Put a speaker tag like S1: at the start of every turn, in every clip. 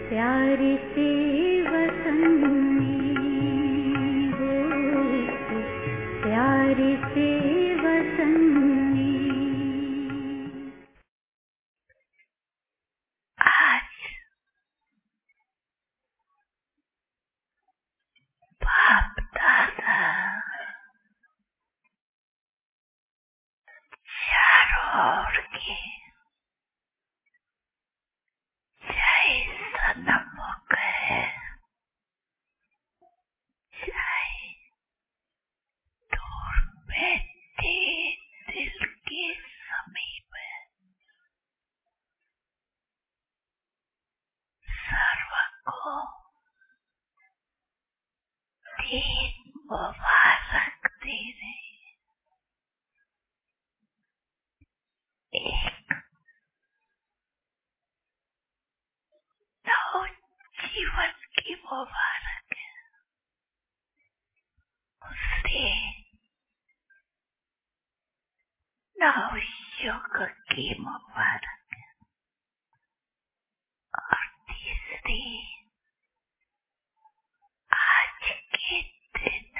S1: प्यार से वतनी हो, प्यार से वतनी।
S2: आज बाप दादा चारों ओर के चाहे सन्मुख है, चाहे दूर बैठे दिल के समीप है, सर्व को दिन मुबारक दे रहे। एक नव जीवन की मुबारक है, दूसरे नव युग की मुबारक है, और तीसरी आज के दिन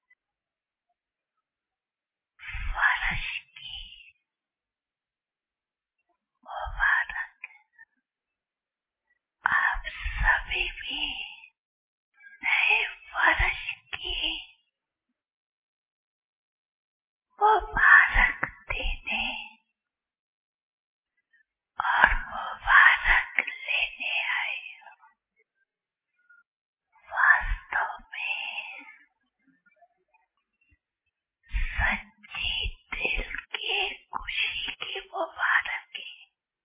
S2: वर्ष की मुबारक है। आप सभी भी नए वर्ष की मुबारक देने और मुबारक लेने आए हो। वास्तव में सच्ची दिल की खुशी की मुबारक है।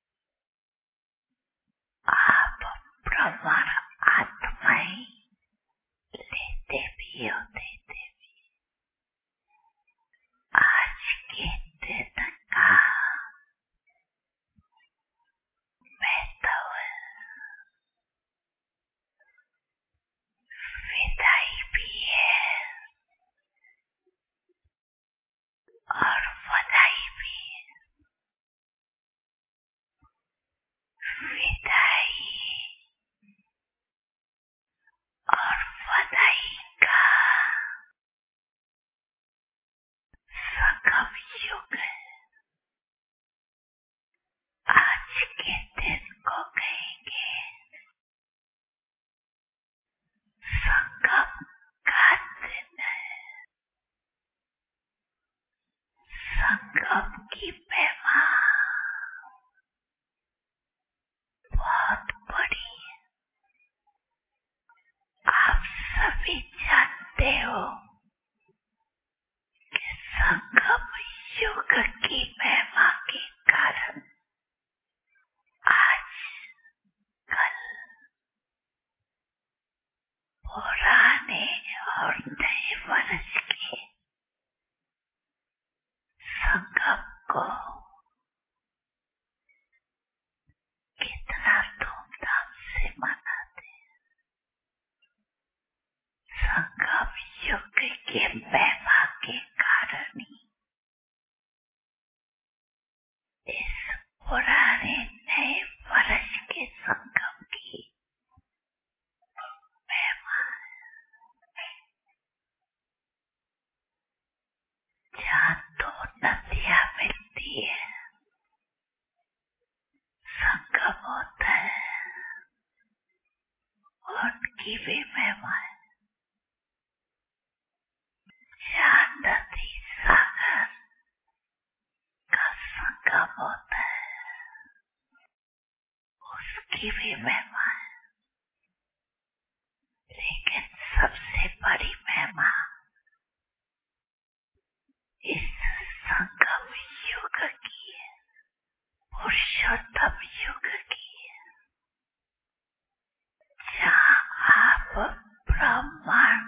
S2: आप ब्रह्मांड आत्माएं लेते भी हो, देते भी। आज के दिन का महत्व विदाई भी है और बधाई भी है। विदाई और बधाई का संगम युग है। आज के दिन को कहेंगे संगम का दिन है। संगम की महिमा बहुत बड़ी है। आप सभी जानते हो कि संगम युग की महिमा के कारण आज कल पुराने और नए वर्ष के संगम को कितना धूमधाम से मनाते हैं। संगम युग के महिमा के कारण ही इस पुराने नए वर्ष के संगम की महिमा है। जहाँ दो नदियाँ मिलती है संगम होता है, उनकी भी महिमा है। जहाँ नदी सागर का संगम होता है उसकी भी महिमा है। लेकिन सबसे बड़ी महिमा इस संगम युग की है, पुरुषोत्तम युग की है, जहाँ आप ब्रह्मांड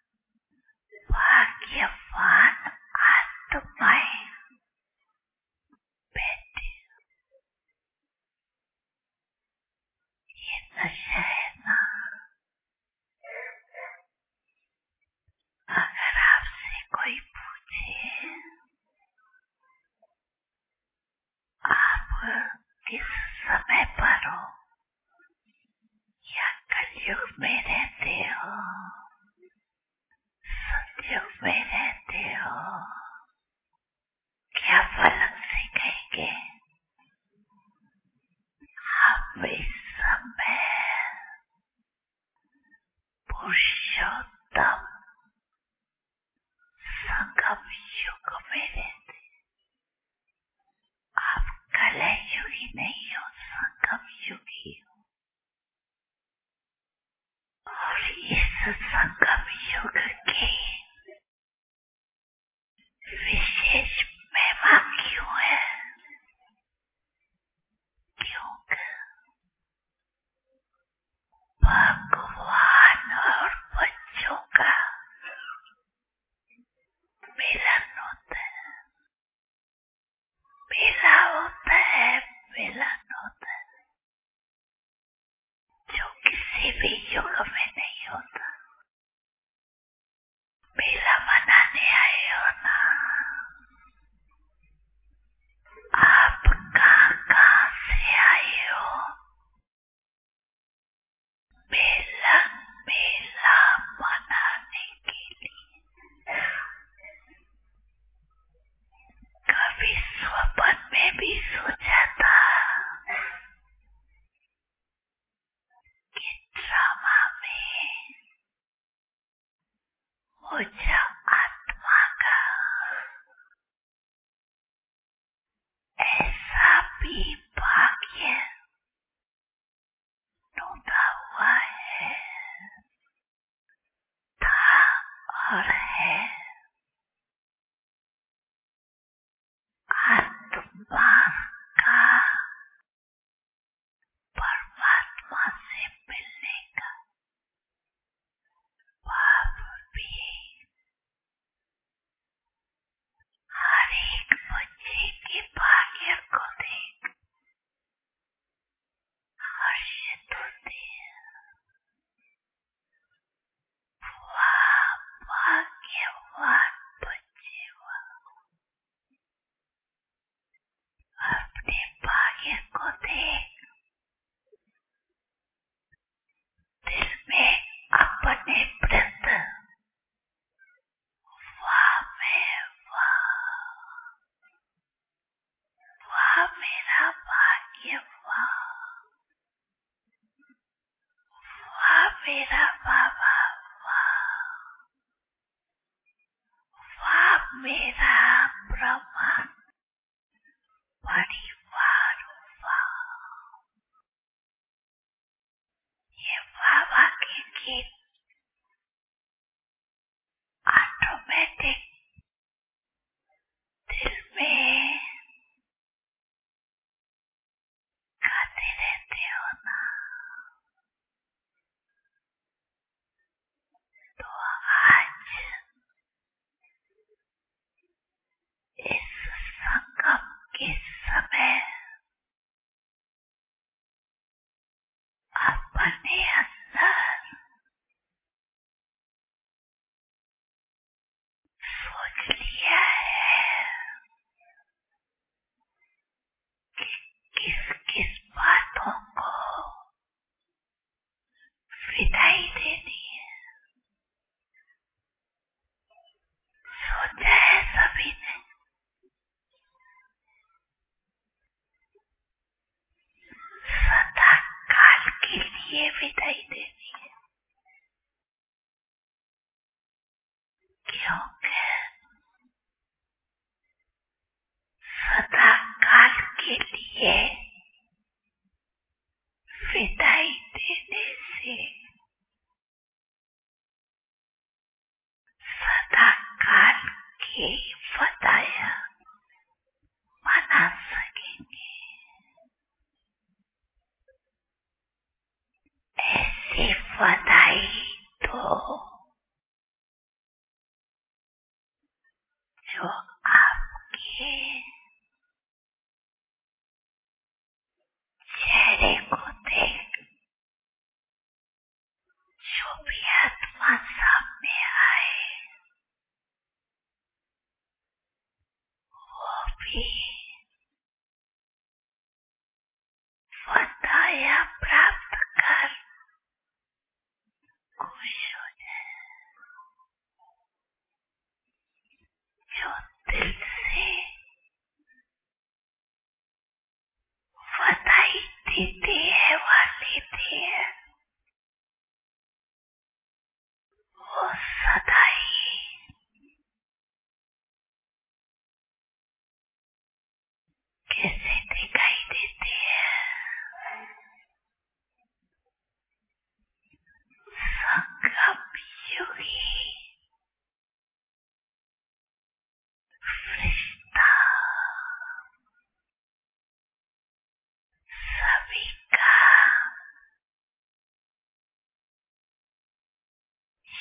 S2: भाग्यवान आत्माएं बैठे। ये नशा है ना। अगर आपसे कोई पूछे आप किस समय पर युग में रहते हो, सतयुग में रहते हो, क्या फर्क से कहेंगे? हम इस समय पुरुषोत्तम संगम युग में रहते। आप कलयुगी नहीं हो, संगम युगी हो। और इस संगम युग की विशेष महिमा क्यों है? क्योंकि भगवान और बच्चों का मिलन होता है, मेला होता है, मिलन होता है, जो किसी भी युग में नहीं होता। मेला मनाने आए हो ना? आप कहाँ से आए हो? मेला मेला मनाने के लिए। कभी स्वप्न में भी सोचा था कि ड्रामा में मुझे आत्मा का ऐसा भी भाग्य टूटा हुआ है, था और है। आत्मा का परमात्मा से मिलने का भाव भी हर एक बच्चे के भाग्य को देख हर्षित होते हैं। वाह भाग्यवान बच्चे, अपने भाग्य को देख दिल में अपने प्रति वाह मैं वाह मेरा भाग्य, वाह मेरा बाबा, वाह मेरा ब्रह्मा परिवार, ये बाबा के गीत ऑटोमेटिक दिल में गाते रहते हो ना? तो आज इस संगम के समय अपने अंदर सोच लिया है कि किस किस बातों को विदाई देनी है। सोचा है सभी ने, सदा काल के लिए विदाई देनी है, क्योंकि सदा काल के लिए विदाई देने से सदा काल के फदाया मना सकेंगे। ऐसी फदाई तो जो आपके चेहरे को देख जो भी आत्मा सामने आए वो भी फदाया प्राप्त कर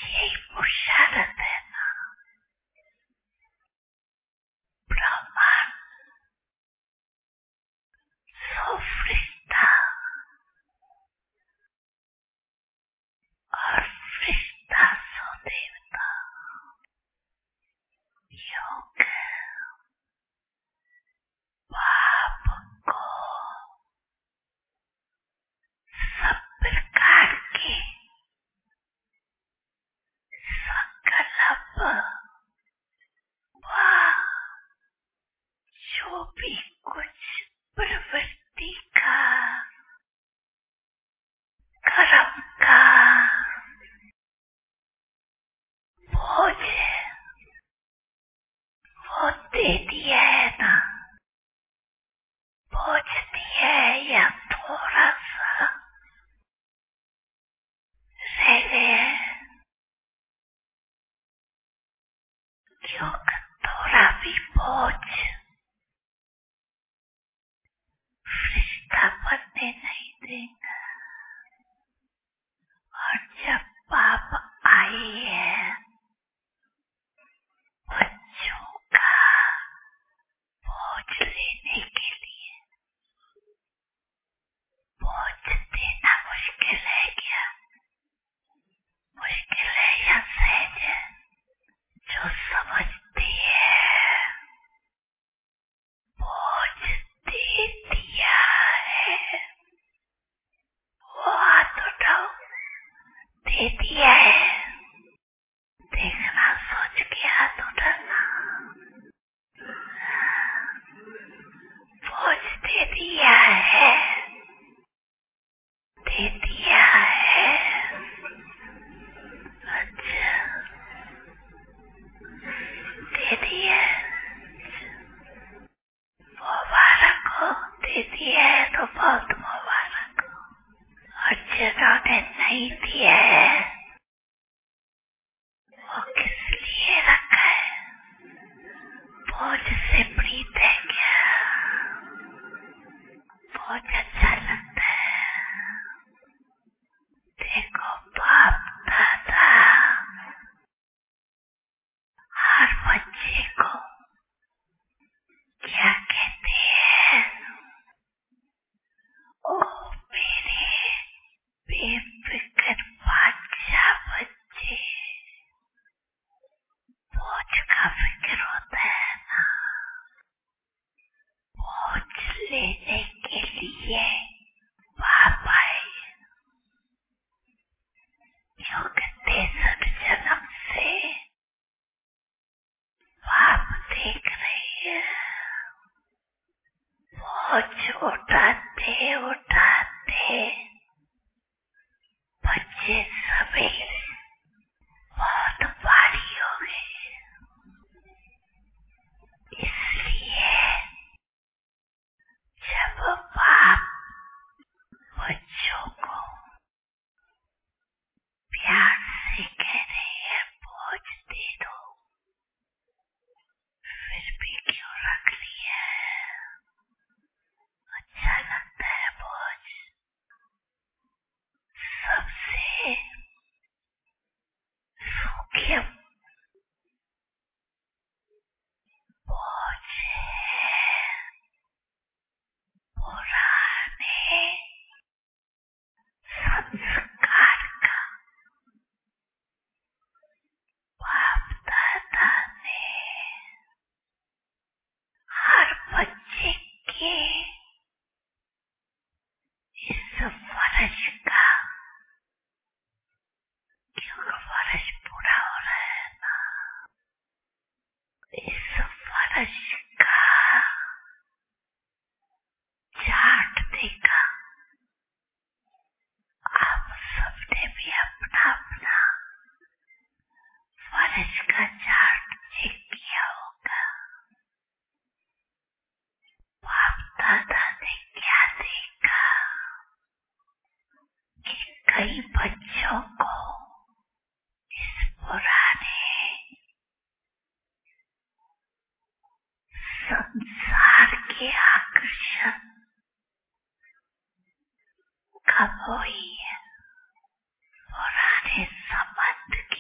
S2: यही बुशारत है ना। ब्रह्मांड सो फरिश्ता और फरिश्ता सो देवता। योग पाप को सब प्रकार के संकल्प व जो भी कुछ प्रवृत्ति का कर्म का बोझ वो दे दिया है ना। बोझ दिया है या थोड़ा सा रह गया है, क्योंकि थोड़ा भी बोझ फरिश्ता बनने नहीं देगा। और जब पाप आई है बच्चों का बोझ लेने के लिए, बोझ देना मुश्किल है क्या? मुश्किल है या सहज है? जो समझती है बोझ दे दिया है, वो हाथ उठाओ, दे दिया है। देखना, सोच के हाथ उठाना। बोझ दे दिया है, दे दिया है। अच्छा, दे दिया मुबारक हो। दे दिया है तो बहुत मुबारक हो। और जिन्होंने नहीं दिया है वो किस लिए रखा है? बोझ से प्रीत है क्या? बोझ अच्छा लगता है? देखो बाप दादा हर बच्चे को क्या कहते हैं? ओ मेरे बेफिक्र बच्चा,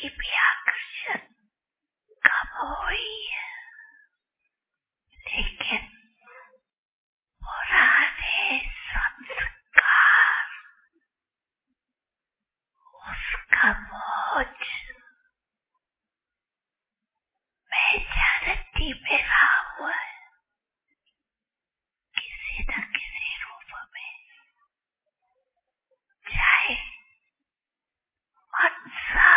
S2: अभी भी आकर्षण कम हुई है, लेकिन पुराने संस्कार उसका बोझ मेजॉरिटी में रहा हुआ है, किसी न किसी रूप में, चाहे मनसा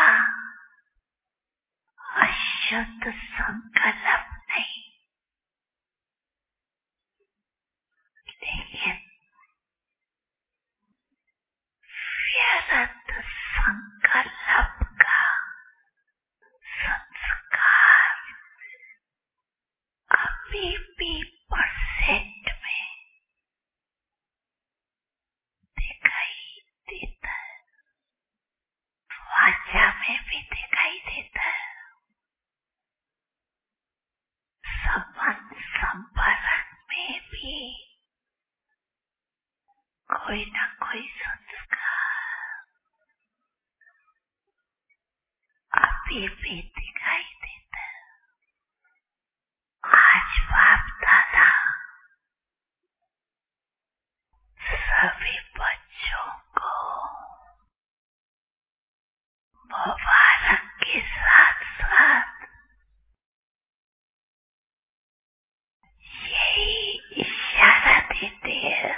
S2: अशुद्ध संकल्प नहीं, लेकिन व्यर्थ संकल्प का संस्कार अभी भी परसेंट में दिखाई देता है, वाचा में भी दिखाई देता है, संबंध संपरण में भी कोई न कोई संस्कार अभी भी दिखाई देता है। आज बाप दादा सभी बच्चों को मुबारक के साथ साथ यही इशारा देते हैं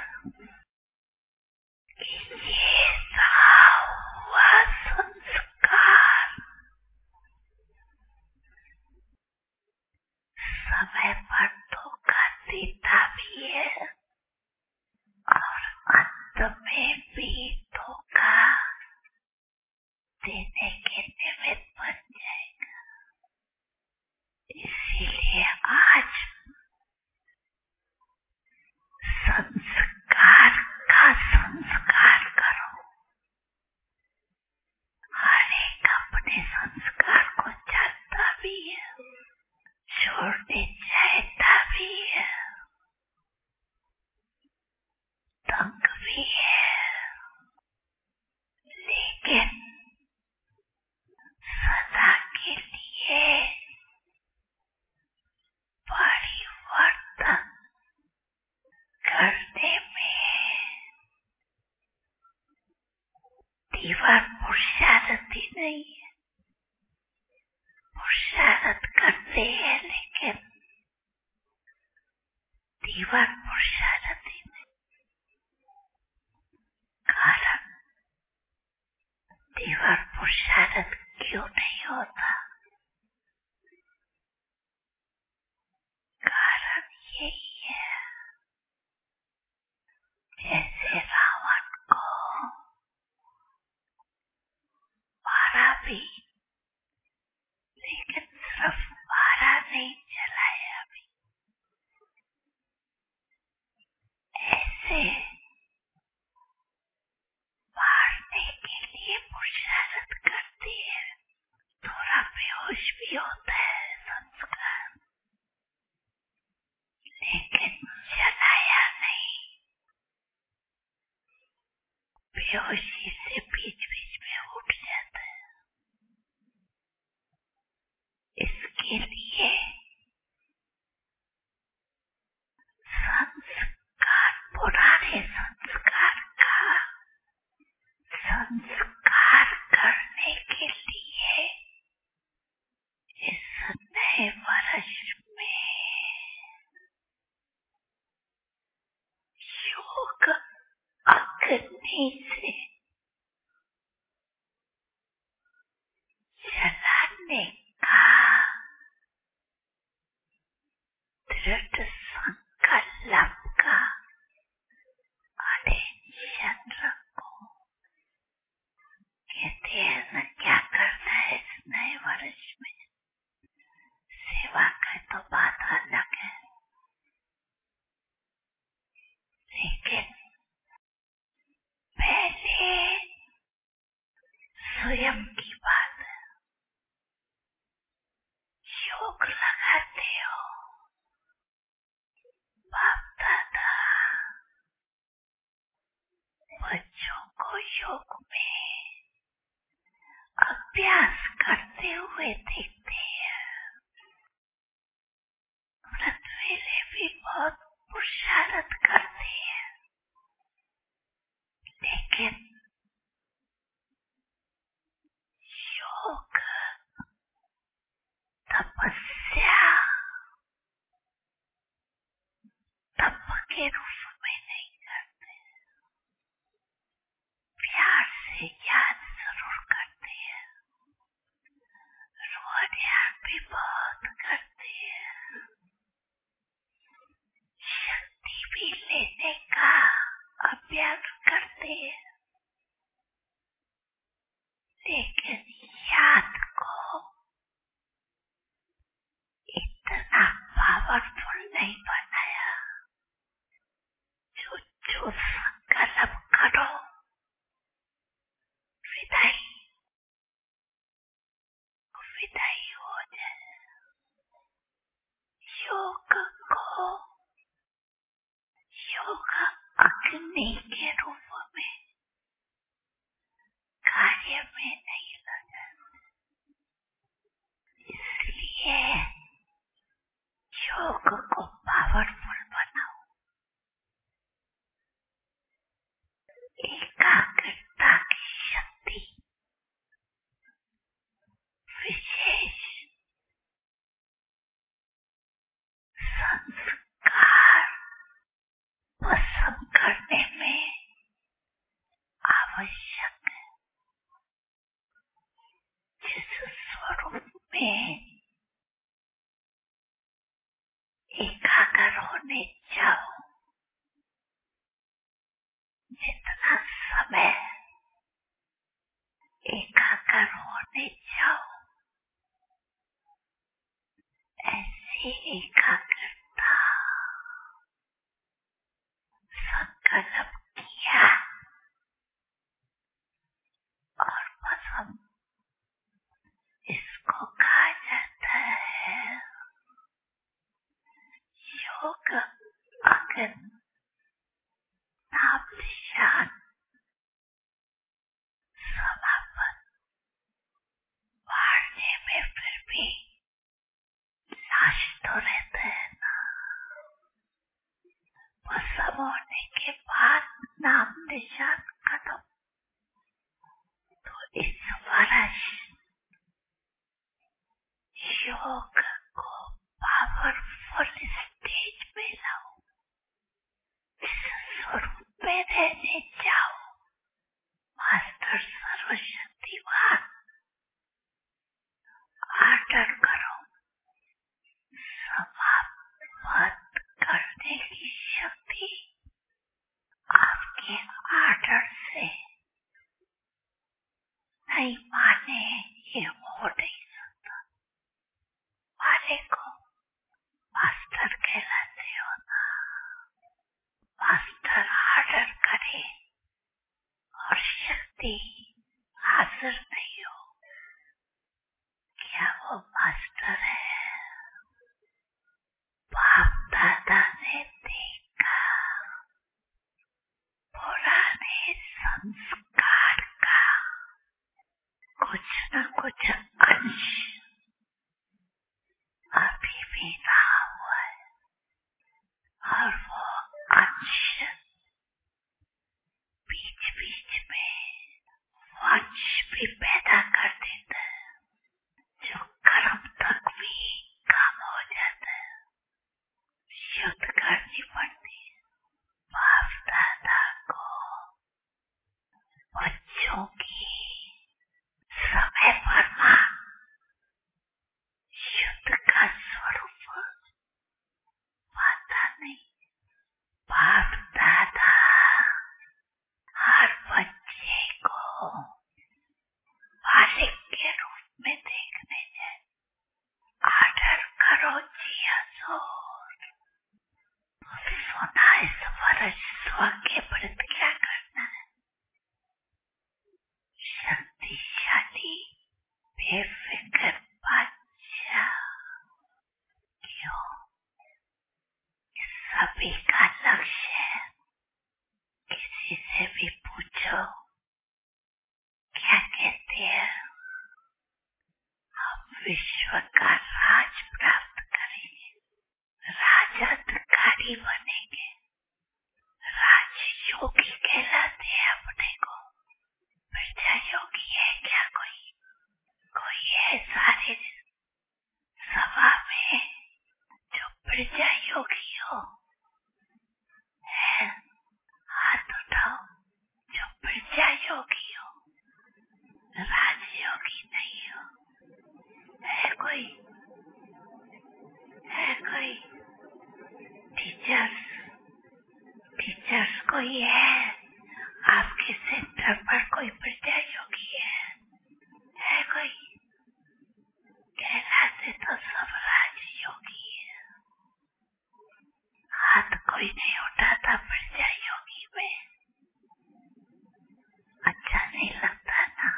S2: कि ये रहा हुआ संस्कार समय पर धोखा देता भी है और अंत में भी धोखा देने के निमित्त बन जाएगा। इसीलिए आज संस्कार का संस्कार करो। हर एक अपने संस्कार को जानता भी है, छोड़ने चाहता भी है, तंग भी है, लेकिन सदा के लिए परिवर्तन करने में दीवार पुरुषार्थी नहीं है। पुरुषार्थ करते हैं लेकिन दीवार पुरुषार्थी नहीं। कारण दीवार पुरुषार्थ क्यों नहीं होता? कारण यही है, जैसे रावण को मारा भी, लेकिन सिर्फ मारा नहीं, जलाया भी। ऐसे मारने के लिए पुरुषार्थ करते हैं, थोड़ा बेहोश भी होता है संस्कार, लेकिन जलाया नहीं। बेहोशी से बीच बीच में उठ जाता है। इसके लिए संस्कार, पुराने संस्कार का संस्कार करने के लिए इस नए वर्ष में योग अग्नि से जलाने का दृढ़ संकल्प का अटेंशन रखो। कहते हैं ना, क्या करना है इस नए वर्ष में? सेवा का तो बात अलग है, लेकिन पहले स्वयं की बात है। योग लगाते हो, बाप दादा बच्चों को योग में अभ्यास कर करते हुए दिखते हैं। व्रतवेले भी बहुत पुरुषार्थ करते हैं, लेकिन योग तपस्या तप के रूप में नहीं करते, प्यार से याद जरूर करते हैं, रोयान भी बहुत करते हैं, शक्ति भी लेने का अभ्यास करते हैं, लेकिन याद को इतना पावरफुल नहीं बनाया। जो संकल्प करो विदाई हो जाए। योग को योग अग्नि के रूप में कार्य में नहीं लगा, इसलिए योग को पावरफुल बनाओ। एकाग्रता की शक्ति विशेष संस्कार पसंद करने में आवश्यक है। जिस स्वरूप में एकाग्र होने जाओ, जितना समय एकाग्र होने जाओ, ऐसी एकाग्रता संकल्प किया और पसंद, इसको कहा जाता है योग अग्नि नामनिशान समापन। बाढ़ने में फिर भी लाश तो रहता है ना, भस्म होने के बाद नाम निशान खत्म। तो इस वर्ष योग को पावरफुल स्टेज पे लाओ, इस स्वरूप में रहने जाओ। मास्टर सर्वशक्तिवान आर्डर करो, समाप्त करने की शक्ति आपके आर्डर से नहीं माने, ये हो नहीं सकता। माने को मास्टर कहलाते हो ना। मास्टर आर्डर करे और शक्ति हाजिर नहीं हो, क्या वो मास्टर है? बाप दादा ने देखा, पुराने संस्कार का कुछ न कुछ अंश अभी भी रहा हुआ है, और वो अंश बीच बीच में वंश भी पैदा कर देता है, जो कर्म तक भी काम हो जाता है। शुद्ध करनी पड़ती है। बाप दादा को बच्चों की समय पर विश्व का राज प्राप्त करेंगे, राजाधिकारी बनेंगे, राजयोगी कहलाते हैं अपने को। प्रजा योगी है क्या कोई? कोई है सारे सभा में जो प्रजा योगी हो? है? हाथ उठाओ जो प्रजा योगी हो, राजयोगी नहीं हो। है कोई? है कोई? टीचर्स कोई है? आपके सेंटर पर कोई प्रजा योगी है कोई? कहलाते तो सब राजयोगी है। हाथ कोई नहीं उठाता प्रजा योगी में। अच्छा नहीं लगता ना?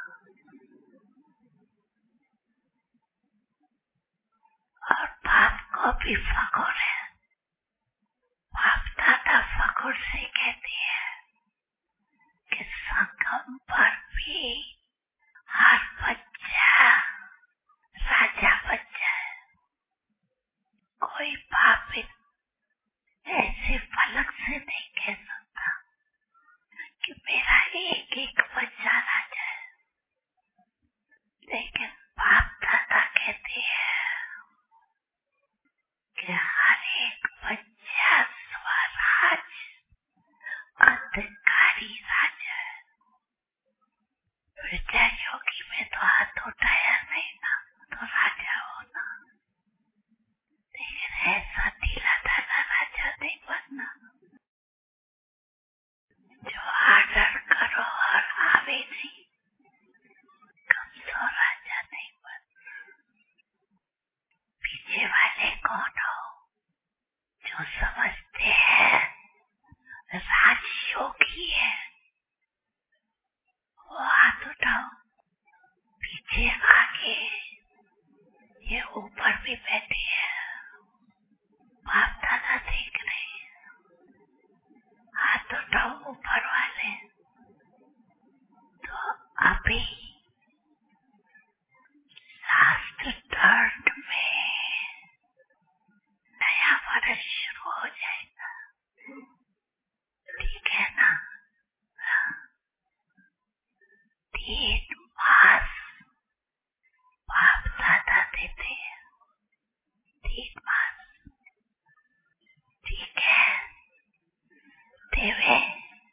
S2: और बाप को भी फखर है। बाप दादा फखर से कहते हैं कि संगम पर भी हर बच्चा राजा बच्चा है। कोई बाप ऐसे फलक से नहीं कह सकता कि मेरा एक एक बच्चा राजा है, लेकिन बाप दादा कहते हैं कि हर एक बच्चा स्वराज अधिकारी राजा है। प्रजा योगी में तो हाथ उठाया नहीं ना, तो राजा होना। लेकिन ऐसा ढीला ढाला राजा नहीं बनना जो आर्डर करो और आवे नहीं। कमजोर राजा नहीं बनना। पीछे वाले कौन हो? जो समझते हैं राजयोगी है, वो हाथ उठाओ। पीछे आगे ये ऊपर भी बैठे हैं, बाप दादा देख रहे हैं। हाथ उठाओ ऊपर वाले। तो अभी लास्ट टर्न में नया वर्ष शुरू हो जाएगा, ठीक है ना? 3 मास बाप दादा देते हैं, 3 मास, ठीक है? देवे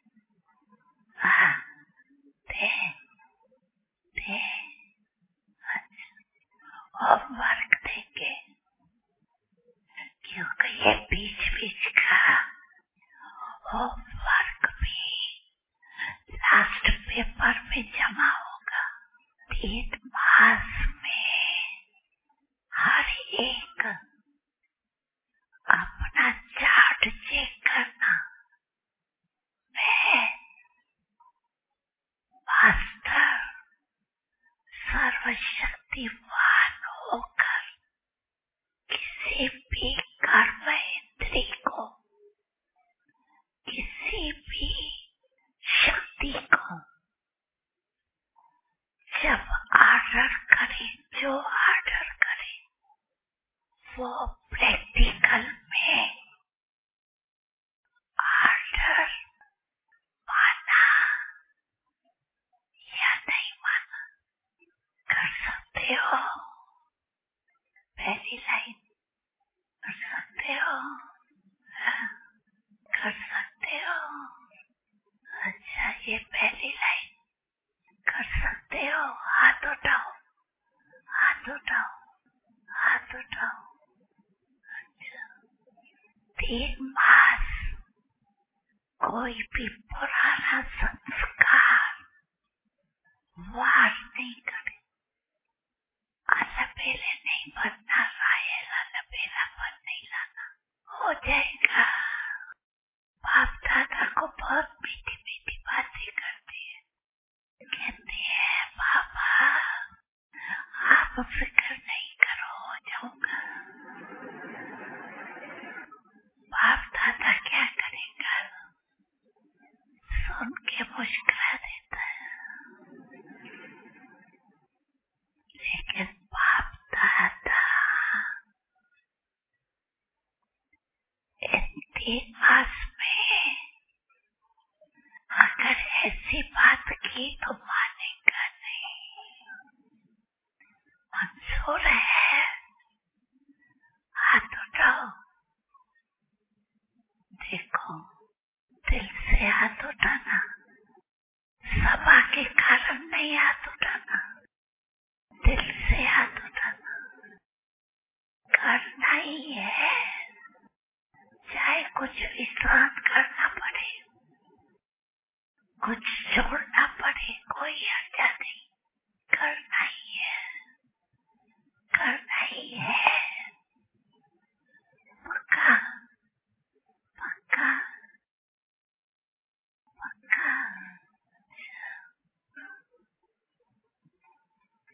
S2: दे होमवर्क देंगे, क्योंकि ये बीच का होमवर्क भी लास्ट पेपर में जमा होगा। 3 मास में हर एक अपना चार्ट चेक करना। मैं मास्टर सर्वशक्तिवान होकर किसी भी कर्म इंद्री को, किसी भी शक्ति को जब ऑर्डर करे, जो ऑर्डर करे वो प्रैक्टिकल में ऑर्डर माना या नहीं माना कर सकते हो। पहली लाइन कर सकते हो? कर सकते हो? अच्छा, ये पहली लाइन कर सकते हो? हाथ उठाओ, हाथ उठाओ, हाथ उठाओ। अच्छा, 3 मास कोई भी पुराना संस्कार वार नहीं करे। अलबेले नहीं बनना, रायल अलबेलापन नहीं लाना। हो जाएगा। बाप दादा को बहुत मीठी मीठी बातें करते हैं, कहते हैं पापा आप फिक्र नहीं करो, हो जाऊंगा। बाप दादा क्या करेगा? सुन के मुस्कुरा देता है। लेकिन बाप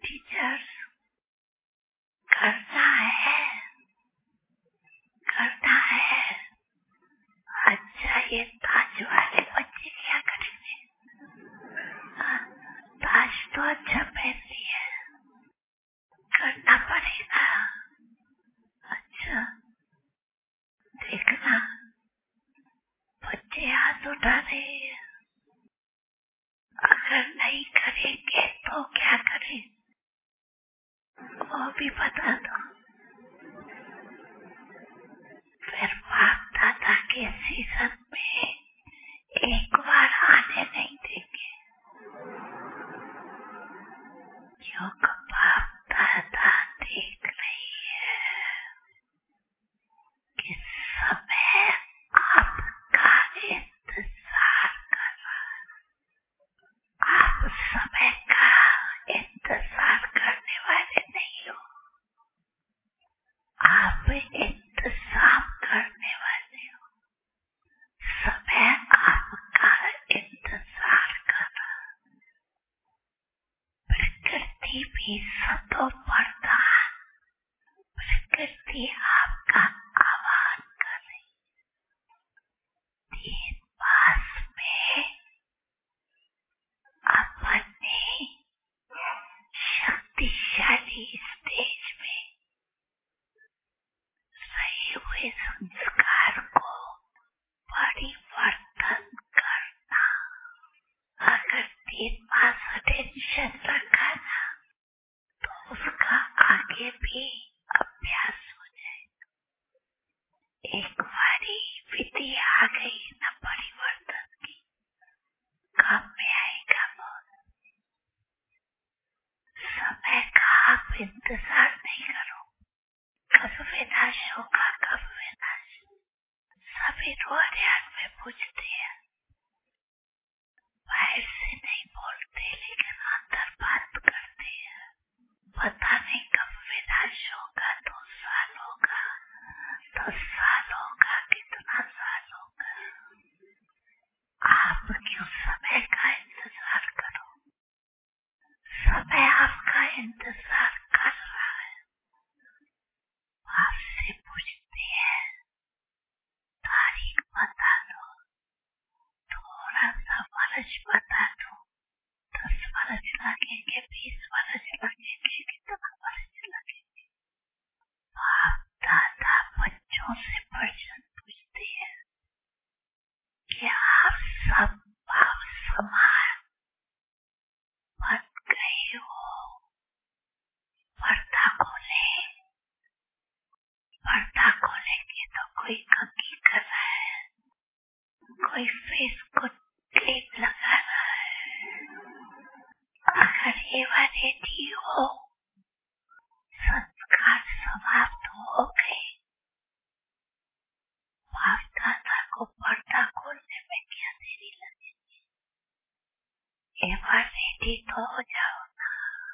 S2: टीचर करना है। अच्छा, ये ताज वाले बच्चे क्या करेंगे? ताज तो अच्छा पहन लिया, करना पड़ेगा। अच्छा, देखना बच्चे हाथ उठा रहे हैं। अगर नहीं करेंगे तो क्या करें, वो भी बता दो। फिर बाप दादा के सीजन में एक बार आने नहीं देंगे, क्योंकि बाप दादा देख रही है कि समय आपका इंतजार कर रहा है। आप समय का इंतजार करने वाले नहीं हो, आप इंतजाम करने वाले हो। समय आपका इंतजार कर रहा है। प्रकृति भी सतो वरदान, प्रकृति आपका आह्वान कर रही। तीन मास में अपने शक्तिशाली स्टेज में सही हुए संस्कार को परिवर्तन करना। अगर 3 मास अटेंशन रखा ना तो उसका आगे भी अभ्यास हो जाए। एक बारी विधि आ गई ना परिवर्तन की, काम में आएगा बहुत। समय का आप इंतजार नहीं करो, कब विनाश होगा, कब विनाश। सभी रोयान में पूछते हैं, बाहर से नहीं बोलते लेकिन अंदर बात करते हैं। पता नहीं कब विनाश होगा, 2 साल होगा, 10 साल होगा, कितना साल होगा। आप क्यों समय का इंतजार करो, समय आपका इंतजार कर रहा है। आपसे पूछते हैं तारीख बता दो, थोड़ा सा वर्ष बता दो, 10 वर्ष लगेंगे, 20 वर्ष लगेंगे, कितना वर्ष लगेंगे। बाप दादा बच्चों से प्रश्न पूछते हैं, क्या आप सब बाप समान बन गए हो? पर्दा खोलेंगे तो कोई कंघी कर रहा है, कोई फेस को क्लिप लगा रहा है। अगर ये वैरायटी हो, संस्कार समाप्त हो गए। बाप दादा को पर्दा खोलने में क्या देरी लगेगी? ये वैरायटी तो हो जाओ ना,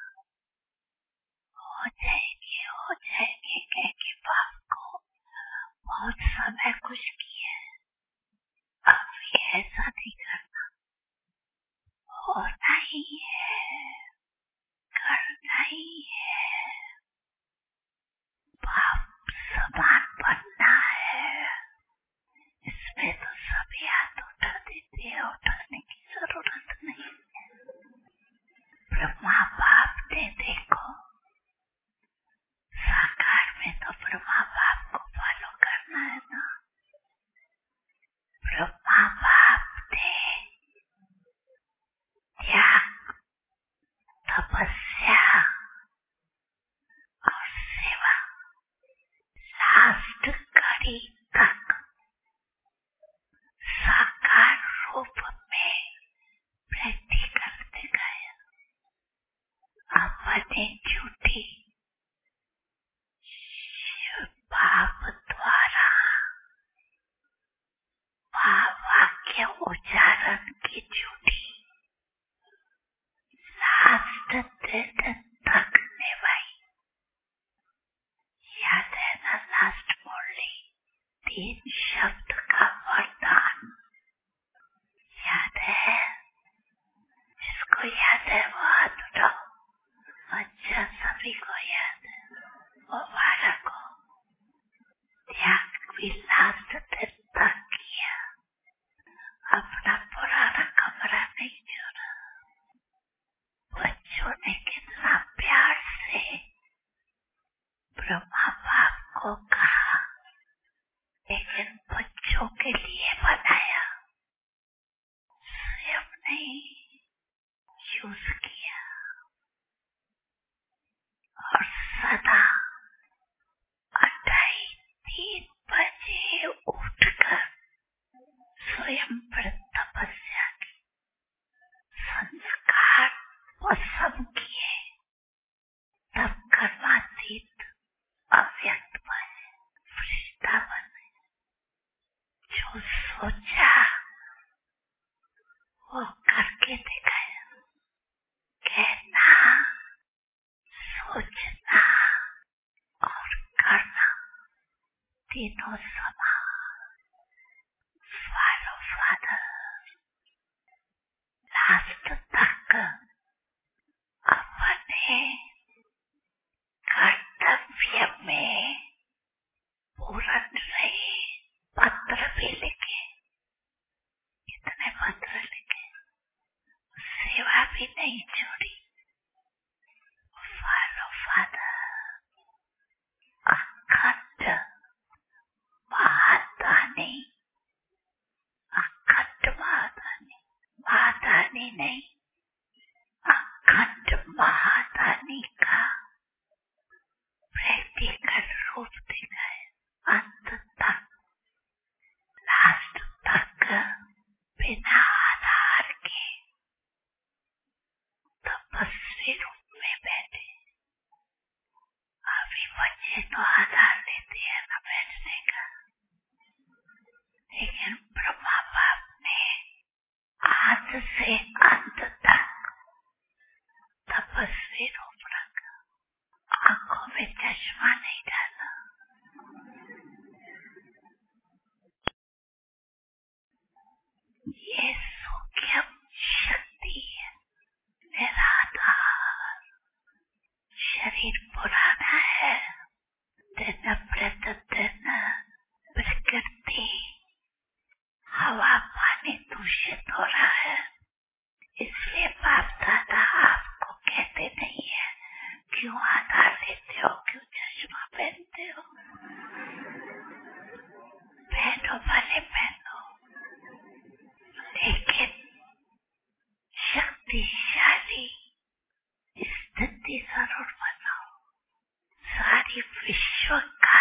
S2: हो जाएगी, क्योंकि बाप को बहुत समय कुछ किया है। अब ये ऐसा नहीं करना, होना ही है, करना ही है। बाप समान बनना है, इसमें तो सभी हाथ उठा देते हैं, उठाने की जरूरत नहीं है। ब्रह्मा बाप ने देखो, साकार में तो ब्रह्मा बाप को फॉलो करना है ना। ब्रह्मा बाप ने त्याग, तपस्या और सेवा लास्ट घड़ी तक साकार रूप में प्रैक्टिकल दिखाया। अपने झूठी बाप द्वारा वाक्य उच्चारण की झूठी लास्ट दिन तक निभाई। याद है ना लास्ट मुरली, 3 शब्द का वरदान याद है? जिसको याद है वो हाथ उठाओ। अच्छा, सभी को याद है वो बालक को त्याग भी लास्ट दिन तक किया, अपना पुराना कमरा नहीं छोड़ा। बच्चों ने कितना प्यार से ब्रह्मा बाप को कहा, लेकिन बच्चों के लिए बनाया, स्वयं नहीं यूज किया। और सदा 2:30 बजे उठकर स्वयं पर तपस्या की, संस्कार पसंद किए, तब कर्मातीत अव्यक्त बने, फरिश्ता बने। जो सोचा वो करके दिखाया। कहना, सोचना और करना तीनों समान। Follow father. लास्ट तक अपने कर्तव्य में पूर्ण रहे। पत्र भी लिखे, कितने पत्र लिखे, सेवा भी नहीं छोड़ी। Follow father. अखंड महादानी, अखंड महादानी, महादानी नहीं, अखंड महादानी का प्रैक्टिकल रूप दिखाए। अंत तक, लास्ट तक बिना आधार के तपस्वी रूप में बैठे। अभी बच्चे तो आधार लेते हैं ना बैठने का, लेकिन ब्रह्मा बाप ने आद से अंत तक तपस्वी रूप रखा, आंखों में चश्मा नहीं डाला। ये सूक्ष्म शक्ति है, निराधार। शरीर पुराना है, दिन प्रतिदिन प्रकृति हवा पानी दूषित हो रहा है। इसलिए बाप दादा आपको कहते नहीं है क्यों आधार लेते हो, क्यों चश्मा पहनते हो। पहनो भले पहनो, लेकिन शक्तिशाली स्थिति जरूर बनाओ। सारी विश्व का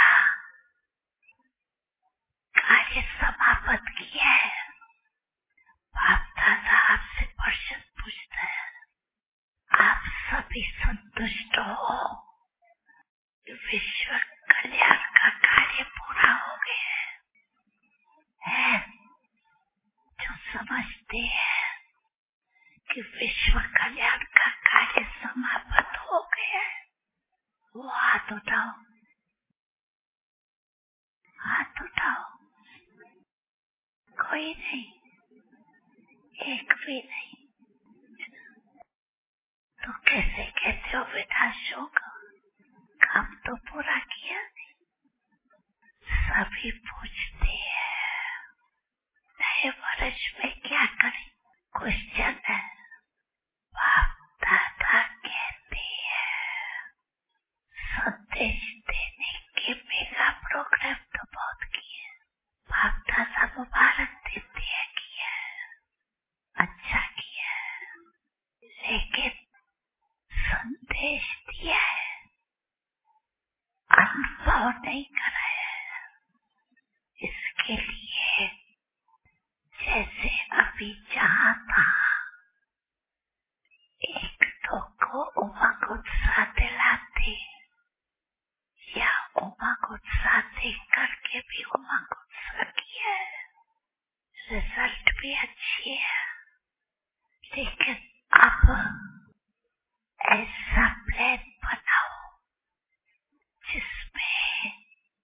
S2: कार्य समाप्त किया है। बाप दादा आपसे प्रश्न पूछता है, आप सभी संतुष्ट हो? विश्व कल्याण का कार्य पूरा हो गया है। जो समझते हैं कि विश्व कल्याण का कार्य समाप्त हो गया है, वो हाथ उठाओ, हाथ उठाओ। कोई नहीं, एक भी नहीं। तो कैसे कहते हो बेटा शोक, काम तो पूरा किया नहीं। सभी पूछते हैं नए वर्ष में क्या करें, क्वेश्चन है। बाप दादा कहते हैं संदेश देने के मेगा प्रोग्राम तो बहुत किए। बाप दादा मुबारक देते हैं किया है, अच्छा किया है, लेकिन संदेश दिया है, अनुभव नहीं कराया है। इसके लिए जैसे अभी जहाँ था एक दो को उमंग उत्साह दिलाते या उमंग उत्साह देख करके भी उमंग उत्साह किया है, रिजल्ट भी अच्छी है। लेकिन अब ऐसा प्लान बनाओ जिसमें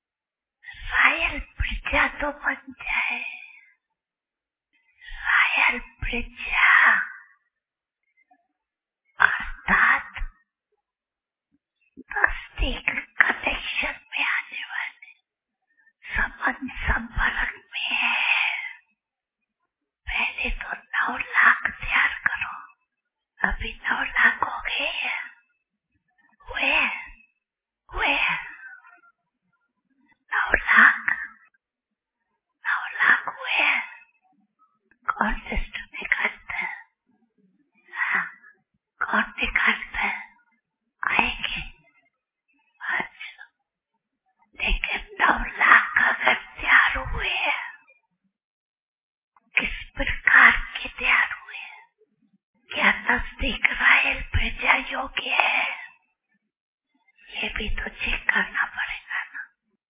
S2: योग्य है, ये भी तो चेक करना पड़ेगा ना।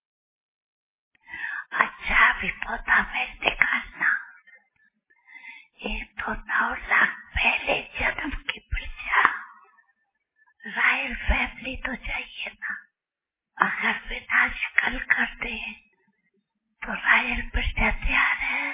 S2: अच्छा विपदा में निकालना, ये तो 9 लाख पहले जन्म की प्रजा, रॉयल फैमिली तो चाहिए ना। अगर विनाश कल करते हैं तो रॉयल प्रजा तैयार है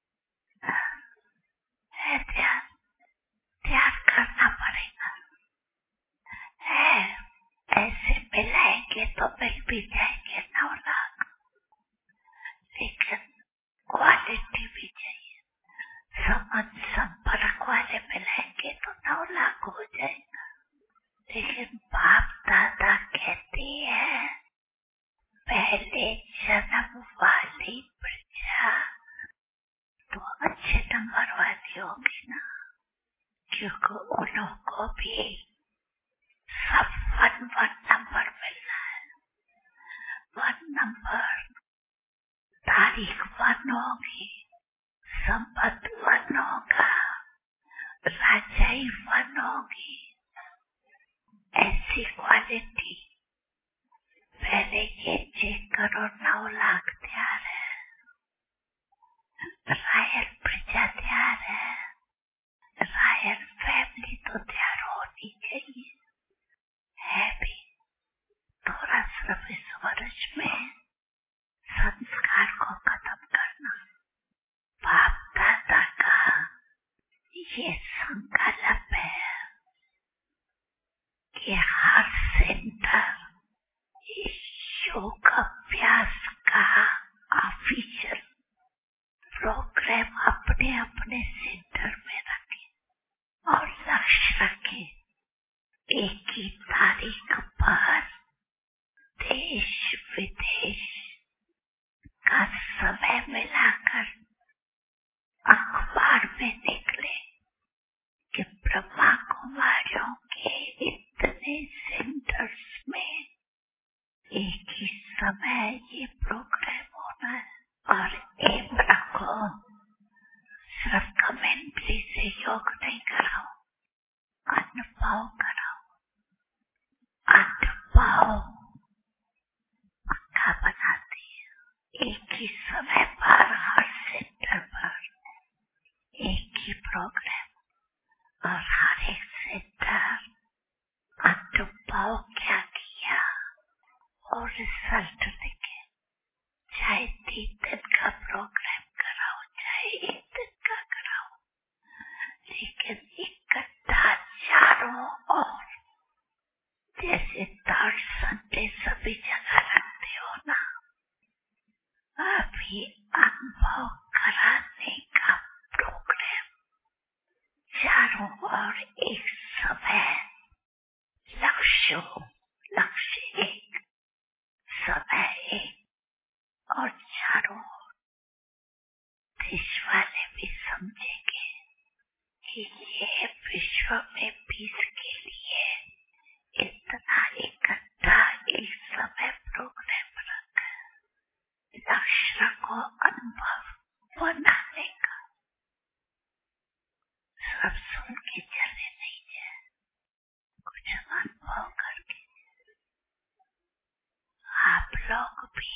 S2: तैयार करना पड़ेगा है। ऐसे मिलाएंगे तो मिल भी जाएंगे 9 लाख, लेकिन क्वालिटी भी चाहिए। समझ संपर्क वाले मिलाएंगे तो 9 लाख हो जाएगा। लेकिन बाप दादा कहती है पहले जन्म वाली प्रजा तो अच्छे नंबर वाली होगी ना, क्योंकि उन्हों को भी सब 1 नंबर मिलना है। 1 नंबर, तारीख 1 होगी, संपत्ति 1 होगा, राजाई 1 होगी। ऐसी क्वालिटी पहले ये चेक करो। 9 लाख तैयार है, रॉयल प्रजा तैयार है, रॉयल फैमिली तो तैयार होनी चाहिए है भी। थोड़ा सिर्फ इस वर्ष में संस्कार को खत्म करना। बाप दादा का ये संकल्प है कि हर सेंटर योग अभ्यास का ऑफिशियल प्रोग्राम अपने अपने सेंटर में रखे और लक्ष्य रखे। एक ही तारीख पर देश विदेश का समय मिलाकर अखबार में निकले कि ब्रह्मा कुमारियों के इतने सेंटर्स में एक ही समय ये प्रोग्राम होना है। और एम रखो, सिर्फ कमेंट्री से योग नहीं कराओ, अनुभव कराओ। अनुभव पक्का बनाती है। एक ही समय पर हर सेंटर पर एक ही प्रोग्राम और हर एक सेंटर अनुभव क्या किया और रिजल्ट देखे। चाहे 3 दिन का प्रोग्राम कराओ, चाहे 1 दिन का कराओ, लेकिन इकट्ठा चारों ओर जैसे 3rd संडे सभी जगह रखते हो ना, अभी अनुभव कराने का प्रोग्राम चारों ओर एक समय, लक्ष्य एक, समय एक, और चारों देश वाले भी समझेंगे कि ये विश्व में पीस के लिए इतना इकट्ठा एक समय प्रोग्राम रखा। लक्ष्य को अनुभव बनाने का सब सुन के चले नहीं जाए, कुछ अनुभव करके। आप लोग भी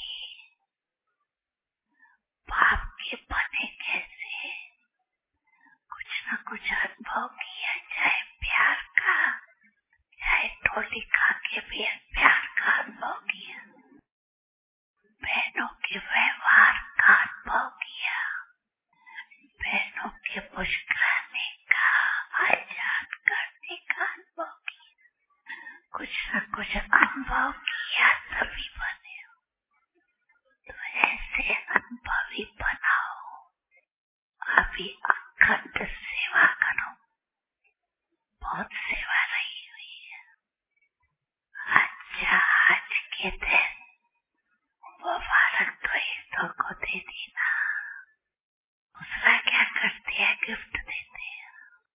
S2: बाप के बने कैसे कुछ न कुछ अनुभव किया, चाहे प्यार का, चाहे टोली खा के भी प्यार का अनुभव किया, बहनों के व्यवहार का अनुभव किया, बहनों के मुस्कुराने का, आजाद करने का अनुभव किया। कुछ न कुछ अनुभव किया तभी बने हो। तो ऐसे अनुभवी बनाओ। अभी अखंड सेवा करो, बहुत सेवा रही हुई है। अच्छा आज के दिन मुबारक तो एक दो को दे देना, दूसरा क्या करते हैं, गिफ्ट देते हैं।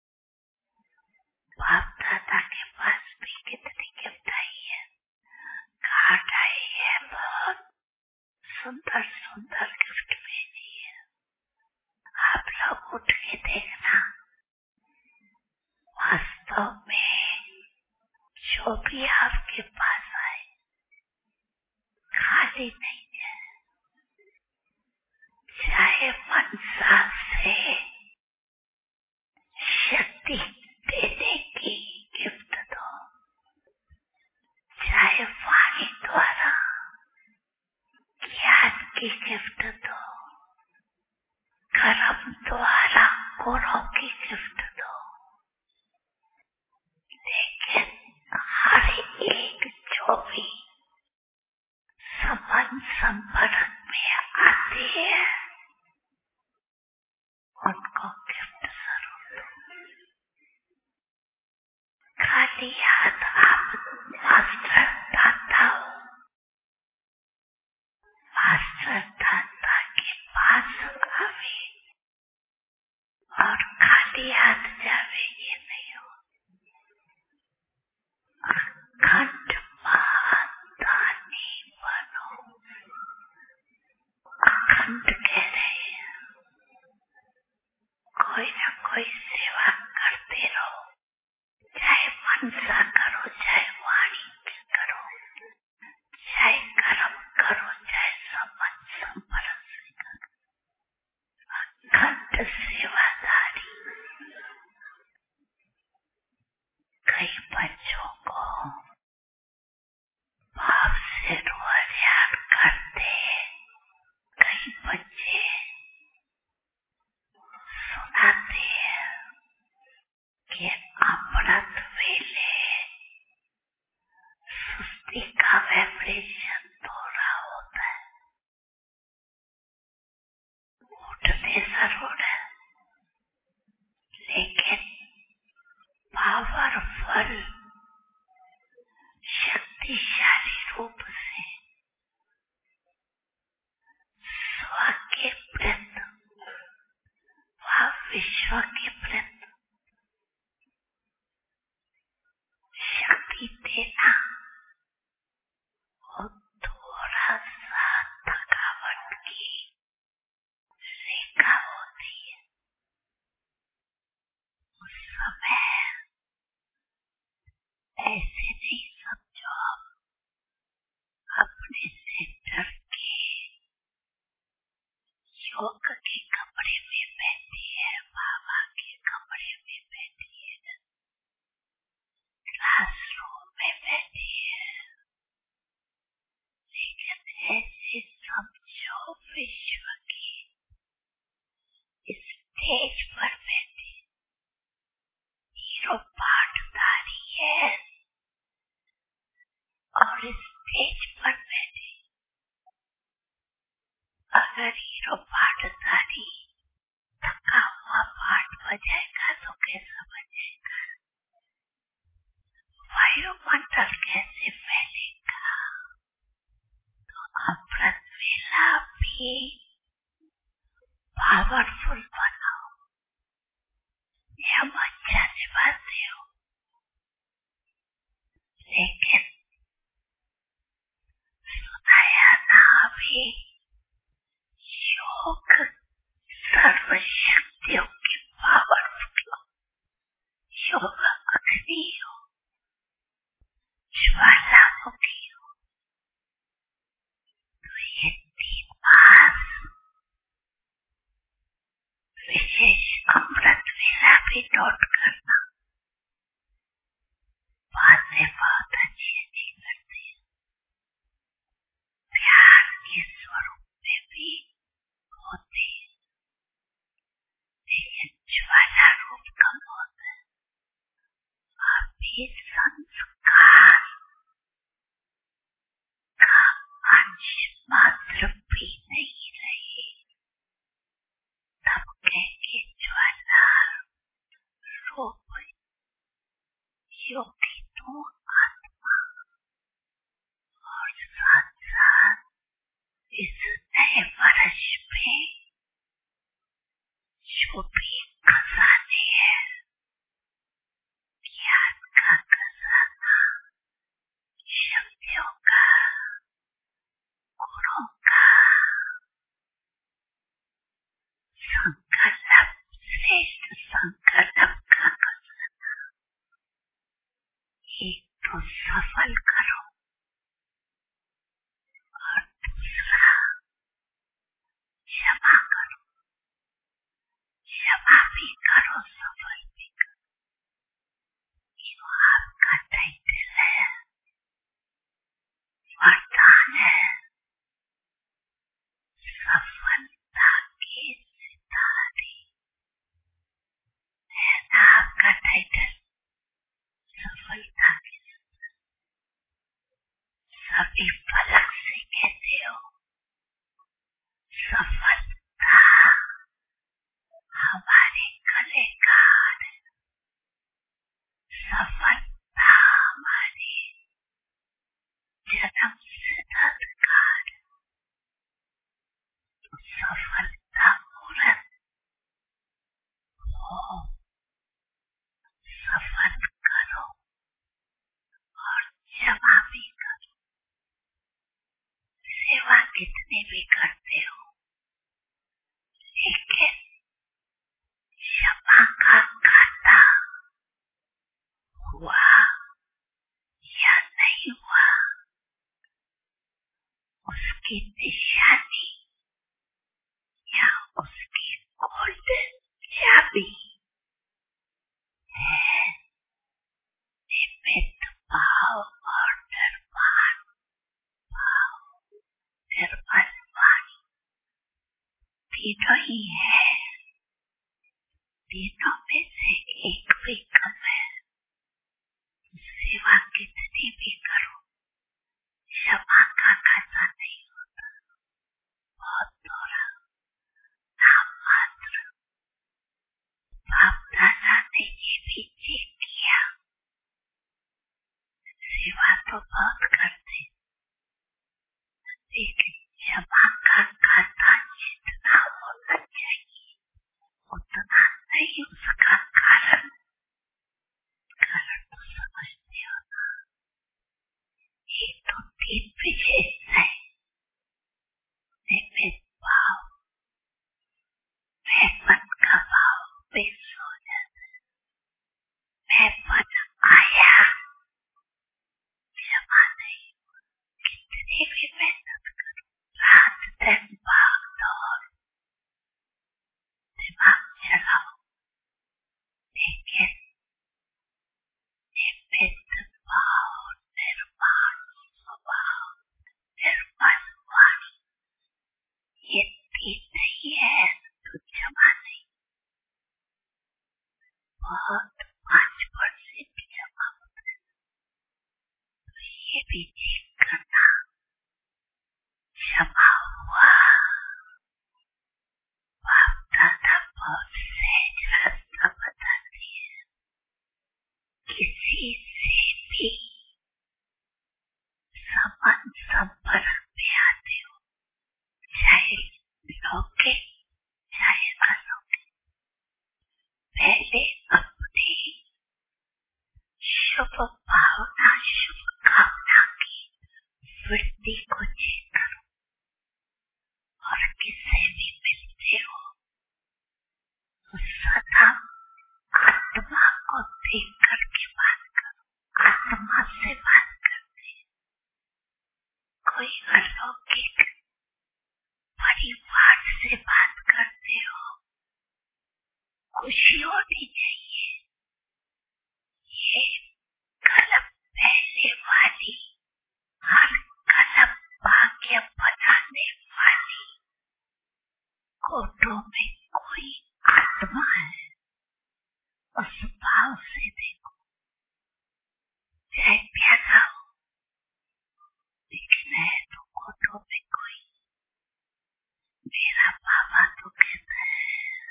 S2: बाप दादा के पास भी कितनी गिफ्ट आई है, कार्ड आई है, बहुत सुंदर सुंदर गिफ्ट भेजी है। आप लोग उठ के देखना, जो भी आपके पास आए खाली नहीं जाए, चाहे मनसा से शक्ति देने की गिफ्ट दो, चाहे वाणी द्वारा ज्ञान की गिफ्ट दो, कर्म द्वारा गुणों की गिफ्ट दो, लेकिन हर एक जो भी संबंध संपर्क में आते हैं उनको गिफ्ट जरूर दो। खाली हाथ आप मास्टर दाता हो, मास्टर दाता के पास आवे और खाली हाथ जावे, ये नहीं हो। अखंड महादानी बनो। अखंड कह रहे हैं, कोई ना कोई सेवा करते रहो, चाहे मनसा करो, चाहे वाणी करो, चाहे कर्म करो, चाहे संबंध संपर्क से करो। अखंड सेवादारी। कई बच्चों को भाव से रोज याद करते, कई बच्चे सुनाते हैं कि अमृत वेले सुस्ती का वाइब्रेशन थोड़ा होता है, उठते जरूर है, लेकिन पावरफुल शक्तिशाली रूप से स्व के प्रति व विश्व के प्रति शक्ति देना और थोड़ा सा थकावट की रेखा होती है। उस समय ऐसे नहीं समझो अपने से डर के योग के कपड़े में बैठी है, बाबा के कपड़े में बैठी है, क्लासरूम में बैठी है, लेकिन ऐसे समझो विश्व की स्टेज पर बैठी हीरो पाठधारी है और स्टेज पर बैठी। अगर हीरो पाठधारी थका हुआ पाठ बजाएगा तो कैसा बजाएगा? वायुमंडल कैसे फैलेगा? तो अमृत वेला भी पावरफुल बनाओ। यह अच्छा निभाते हो, लेकिन सुनाया ना भी योग सर्वशक्तियों की पावरफुल हो, योग अग्नि हो, ज्वालामुखी हो। तो ये 3 मास विशेष अमृत वेला भी नोट करना। बातें बहुत अच्छी अच्छी करते हैं, प्यार के स्वरूप में भी होते हैं, लेकिन ज्वाला रूप कम होता है। अभी संस्कार का अंश मात्र भी नहीं रहे, तब कहेंगे ज्वाला रूप योगी तो आत्मा। और साथ साथ इस नए वर्ष में जो भी खजाने हैं, ज्ञान का खजाना, शक्तियों का, गुणों का, संकल्प, श्रेष्ठ संकल्प का खजाना 1 उसको सफल करो और दूसरा क्षमा करो, क्षमा भी करो, सफल भी करो। ये आपका टाइटल है, वरदान है, सफलता के सितारे है ना आपका टाइटल, सफलता के सितारे। सभी फलक से कहते हो सफलता हमारे गले का हार है, सफलता हमारे जन्म सिद्ध अधिकार है। तो सफलता पूर्ण हो, सफल करो और क्षमा भी करो। सेवा कितनी भी करते हो, लेकिन क्षमा का खाता हुआ या नहीं हुआ, उसकी निशानी या उसकी गोल्डन चाबी है निमित्त भाव और निर्माण भाव, निर्मल वाणी। तीनों ही है, तीनों में से एक भी कम है। सेवा कितनी भी करो, क्षमा का खाता नहीं होता। बहुत थोड़ा नाम मात्र। बाप दादा ने ये भी चेक किया, सेवा तो बहुत करते, लेकिन क्षमा का खाता जितना होना चाहिए उतना नहीं। उसका कारण तो समझते हो ना। एक तो तीन विशेषताएं, निमित्त भाव, मैं मन का भाव बेस हो जाता है। मैं मन आया, क्षमा नहीं। कितनी भी मेहनत करो, रात दिन भाग दौड़, दिमाग चलाओ, लेकिन निमित्त भाव, निर्माण स्वभाव, निर्मल वाणी, ये तीन नहीं है तो क्षमा नहीं। बहुत 5% क्षमा होता है, तो ये भी चेक करना क्षमा हुआ। बाप दादा बहुत सहज रास्ता बताती है। किसी से भी संबंध संपर्क में आते हो, चाहे लोगे चाहे अलोगे, पहले अपनी शुभ भावना, शुभ कामना की वृत्ति को चेक करो। और किससे भी मिलते हो तो सदा आत्मा को देख करके बात करो। आत्मा से बात करते हैं। कोई अलौकिक परिवार से बात करते हो, खुशी होनी चाहिए। ये कलम पहले वाली, हर कलम भाग्य बनाने वाली कोटों में कोई आत्मा है। उस भाव से देखो, चाहे प्यारा हो, लेकिन है तो कोटों में कोई। मेरा बाबा तो कहता है,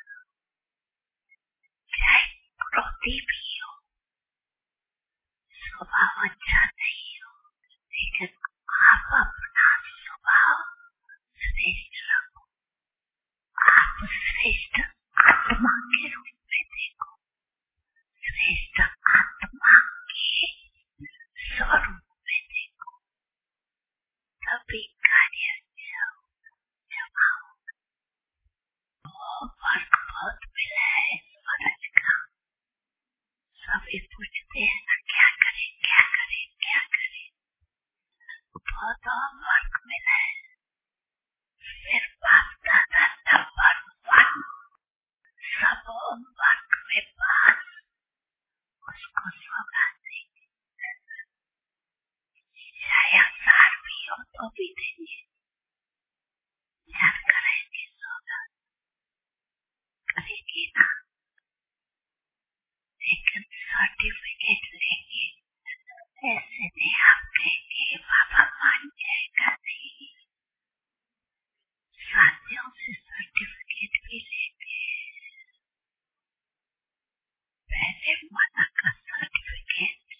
S2: चाहे क्रोधी भी हो, स्वभाव अच्छा नहीं हो, लेकिन आप अपना स्वभाव श्रेष्ठ रखो। आप श्रेष्ठ आत्मा के रूप में देखो, श्रेष्ठ आत्मा के स्वरूप में देखो, तभी कार्य अच्छा जमाओ। वर्क बहुत मिला है स्वराज का। सभी पूछते हैं ना, क्या करें क्या करें बहुत होमवर्क मिला है, फिर बाप दादा नंबर 1 सब होमवर्क में पास, उसको सौगात देंगे। चाहे 1000 भी हो तो भी देंगे, याद करेंगे सौगात, करेंगे ना, लेकिन सर्टिफिकेट लेंगे। ऐसे नहीं आप कहेंगे बाबा मान जाएगा, नहीं, साथियों से सर्टिफिकेट भी लेंगे। पहले माता का सर्टिफिकेट,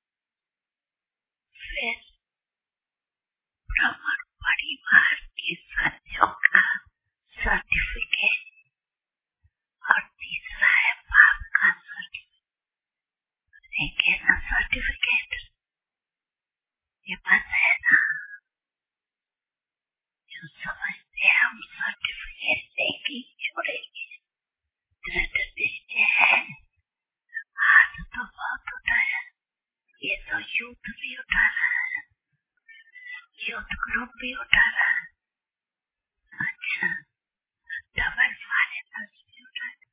S2: फिर ब्राह्मण परिवार के साथियों का सर्टिफिकेट, और तीसरा है बाप का सर्टिफिकेट। लेंगे ना सर्टिफिकेट, ये बात है ना। जो समझते हैं हम सर्टिफिकेट लेके छोड़ेंगे, दृढ़ निश्चय है। हाथ तो बहुत उठाया, ये तो यूथ भी उठा रहा है, यूथ ग्रुप भी उठा रहा है। अच्छा, डबल फॉरेनर्स भी उठा रहे,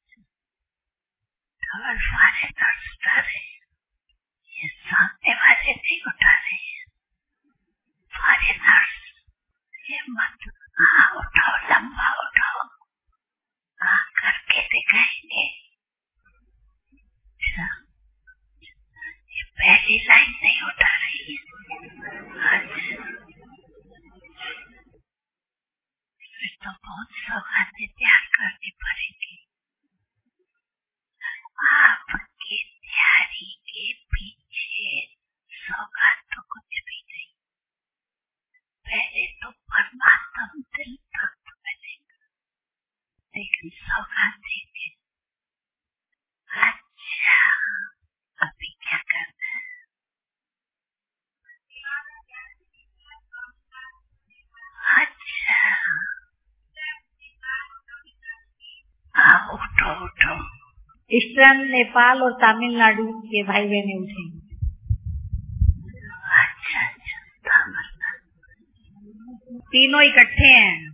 S2: डबल फॉरेनर्स उठा रहे, ये सामने वाले नहीं उठा रहे फॉरेनर्स। ये मत उठाओ, लंबा उठाओ, करके दिखाएंगे। अच्छा, ये पहली लाइन नहीं उठा रही है। अच्छा, फिर तो बहुत सौगातें तैयार करनी पड़ेगी। आपकी तैयारी के पीछे सौगात तो कुछ भी नहीं, पहले तो परमात्मा दिल तक बनेगा, लेकिन सौगात देंगे। अच्छा, अभी क्या करना है? अच्छा, उठो उठो।
S3: इस टाइम नेपाल और तमिलनाडु के भाई बहने उठेंगे।
S2: अच्छा अच्छा, तमिलनाडु
S3: तीनों इकट्ठे हैं।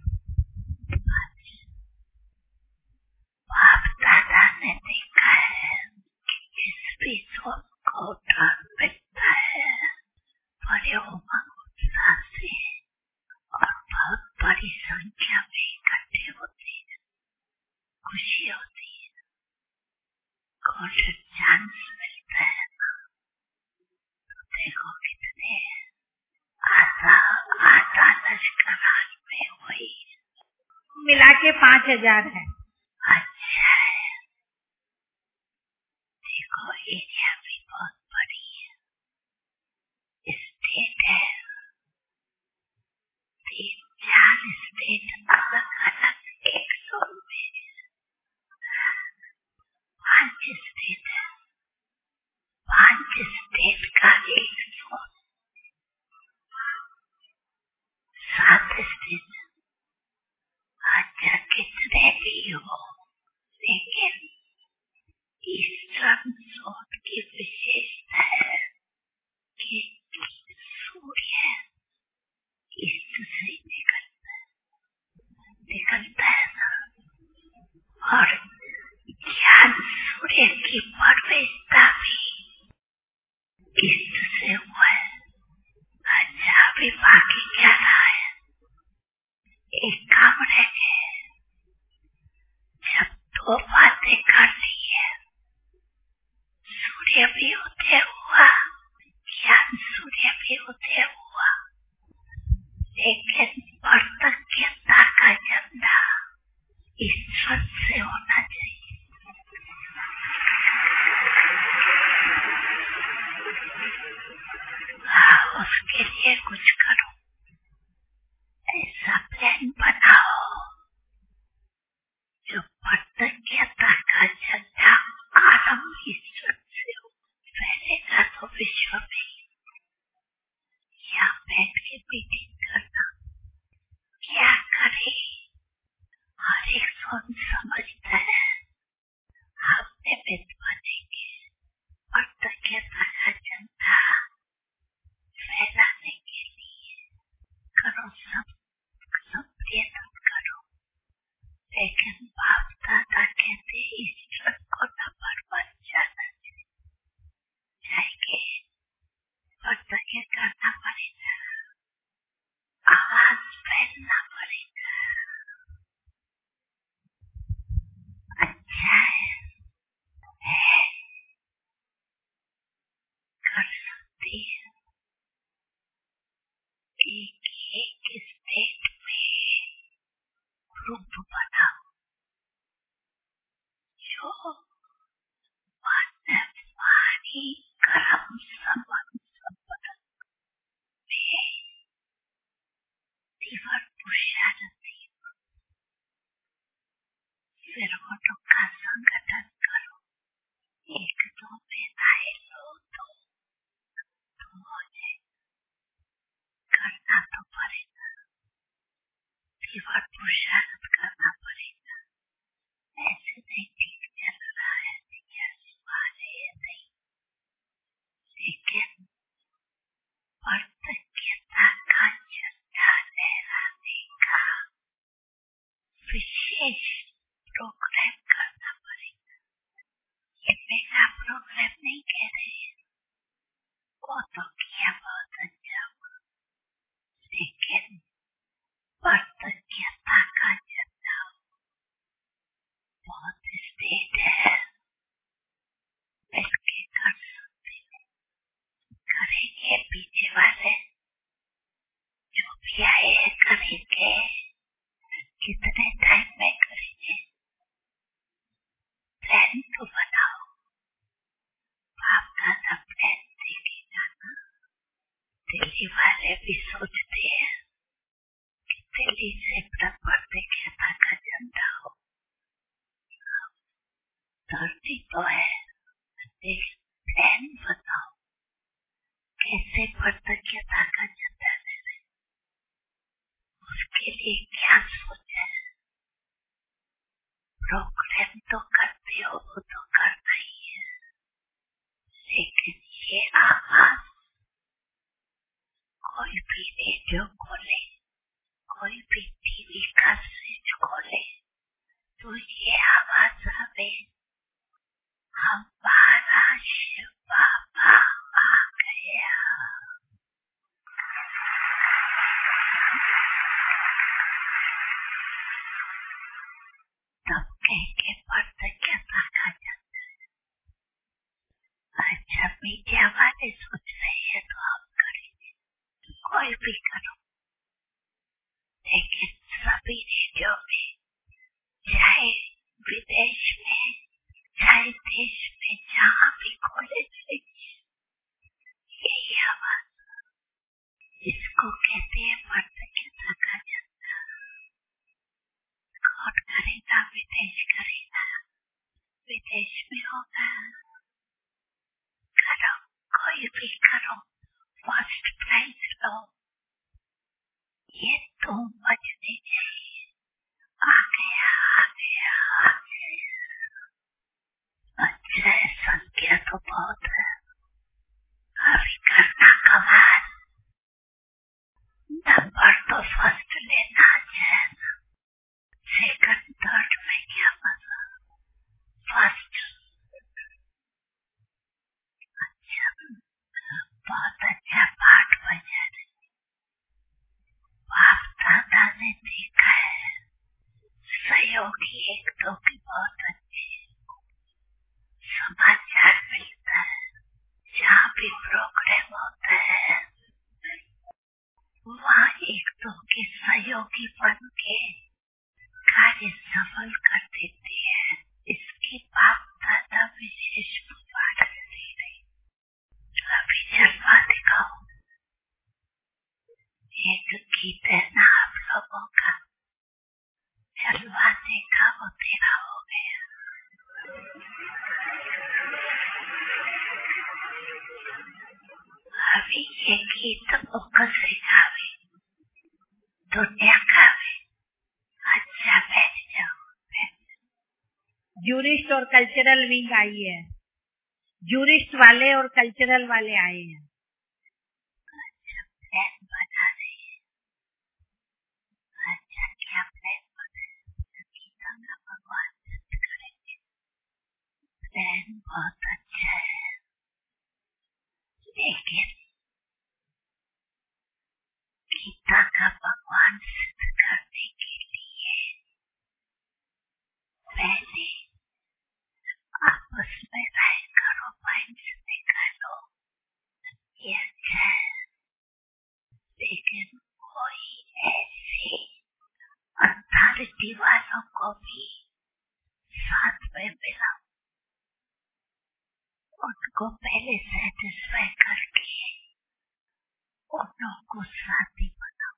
S2: बाप दादा ने देखा है कि जिस भी सोल को उठा मिलता है, बड़े उमंग उत्साह से और बहुत बड़ी संख्या में इकट्ठे होते हैं, खुशी होती है, गोल्डन चांस मिलता है। तो देखो कितने आधा लश्कर में हुई,
S3: मिला के 5000 है।
S2: अच्छा है, देखो एरिया भी बहुत बड़ी है, स्टेट है, 3-4 स्टेट अलग अलग एक जोन में, 5 स्टेट है, 5 स्टेट का एक जोन, 7 स्टेट। अच्छा, कितने भी हो, लेकिन ईस्टर्न जोन की विशेषता है कि सूर्य ईस्ट से निकलता है ना, और ज्ञान सूर्य की प्रवेशता भी ईस्ट से हुआ है। अच्छा, अभी बाकी क्या रहा है? एक काम रह गया, जब 2 बातें कर ली है, सूर्य भी उदय हुआ, ज्ञान सूर्य भी उदय हुआ, लेकिन कृतज्ञता का झंडा ईश्वर से होना चाहिए। उसके लिए कुछ करो, ऐसा प्लान बनाओ जो कृतज्ञता का झंडा आरंभ ईश्वर से हो। फैलेगा तो विश्व में, यहाँ बैठ के मीटिंग करना, क्या करे, हर एक सोच समझता है, हमने विद्वान देंगे कृतज्ञता का झंडा फैलाने के लिए पढ़ते करना पड़ेगा, आवाज फैलना पड़ेगा। अच्छा है, कर सकती है। एक स्टेट में ग्रुप बनाओ जो वाणी कर्म संबंध में तीव्र पुरुषार्थी। फिर वो का संगठन करो, एक दो में आए लो तो हो जाए, करना तो पड़ेगा, तीव्र पुरुषार्थ करना पड़ेगा। ऐसे नहीं ठीक चल रहा है, नहीं, लेकिन वर्तज्ञता का झंडा लहराने का विशेष प्रोग्राम करना पड़ेगा। ये मेरा प्रोग्राम नहीं कह रहे हैं, वो तो किया बहुत अच्छा हुआ, लेकिन वर्तज्ञता का झंडा बहुत स्टेट है, मिलके कर सकते हैं। करेंगे पीछे वाले जो भी आए करेंगे, कितने टाइम में करेंगे, प्लान तो बनाओ। आपका सब प्लान देखे जाना। दिल्ली वाले भी सोचते हैं कि दिल्ली से वर्तज्ञता का झंडा हो, धरती तो है, प्लान बताओ कैसे वर्तज्ञता का झंडा ले रहे, उसके लिए क्या सोचा है। प्रोग्राम तो करते हो, वो तो करना ही है, लेकिन ये आवाज कोई भी रेडियो खोले, कोई भी टीवी का स्विच खोले तो ये आवाज आवे, हमारा शिव बाबा आ गया। तब कहेंगे वर्तज्ञता का झंडा। अच्छा मीडिया वाले सोच रहे हैं तो हम करेंगे, कोई भी करो, लेकिन सभी रेडियो में, चाहे विदेश में चाहे देश में, जहाँ भी खोले यही आवाज, इसको कहते हैं वर्तज्ञता का झंडा। कौन करेगा? विदेश करेगा, विदेश में होगा, करो, कोई भी करो, फर्स्ट प्राइज लो, ये तो बचने चाहिए। आ गया आ गया आ गया। अच्छा है, संख्या तो बहुत है, अभी करना कमाल, नंबर तो फर्स्ट लेना है, सेकंड थर्ड में क्या मजा, फर्स्ट। अच्छा, बहुत अच्छा पाठ बजा रहे, बाप दादा ने देखा है, सहयोगी एक दो की बहुत अच्छे समाचार मिलता है, जहाँ भी प्रोग्राम होता है वहाँ एक दो के सहयोगी बन के कार्य सफल कर देते हैं। इसकी बाप दादा विशेष पुकार दे रहे। अभी जलवा दिखाओ, एक गीत है ना आप लोगों का, जलवा देखा वो तेरा हो गया। अभी ये गीत फोकस से गावे, दुनिया गावे। अच्छा बैठ जाओ,
S3: जूरिस्ट और कल्चरल विंग आई है, जूरिस्ट वाले और कल्चरल वाले आए हैं।
S2: अच्छा प्लान बना रही है, अच्छा क्या प्लान बना है, गीता का भगवान सिद्ध करेंगे, प्लान बहुत अच्छा है, लेकिन गीता का भगवान सिद्ध करने के लिए पहले आपस में राय करो, माइंड से निकालो, ये अच्छा है। लेकिन कोई ऐसी अथॉरिटी वालों को भी साथ में मिलाओ, उनको पहले सेटिस्फाई करके उन को साथी बनाओ।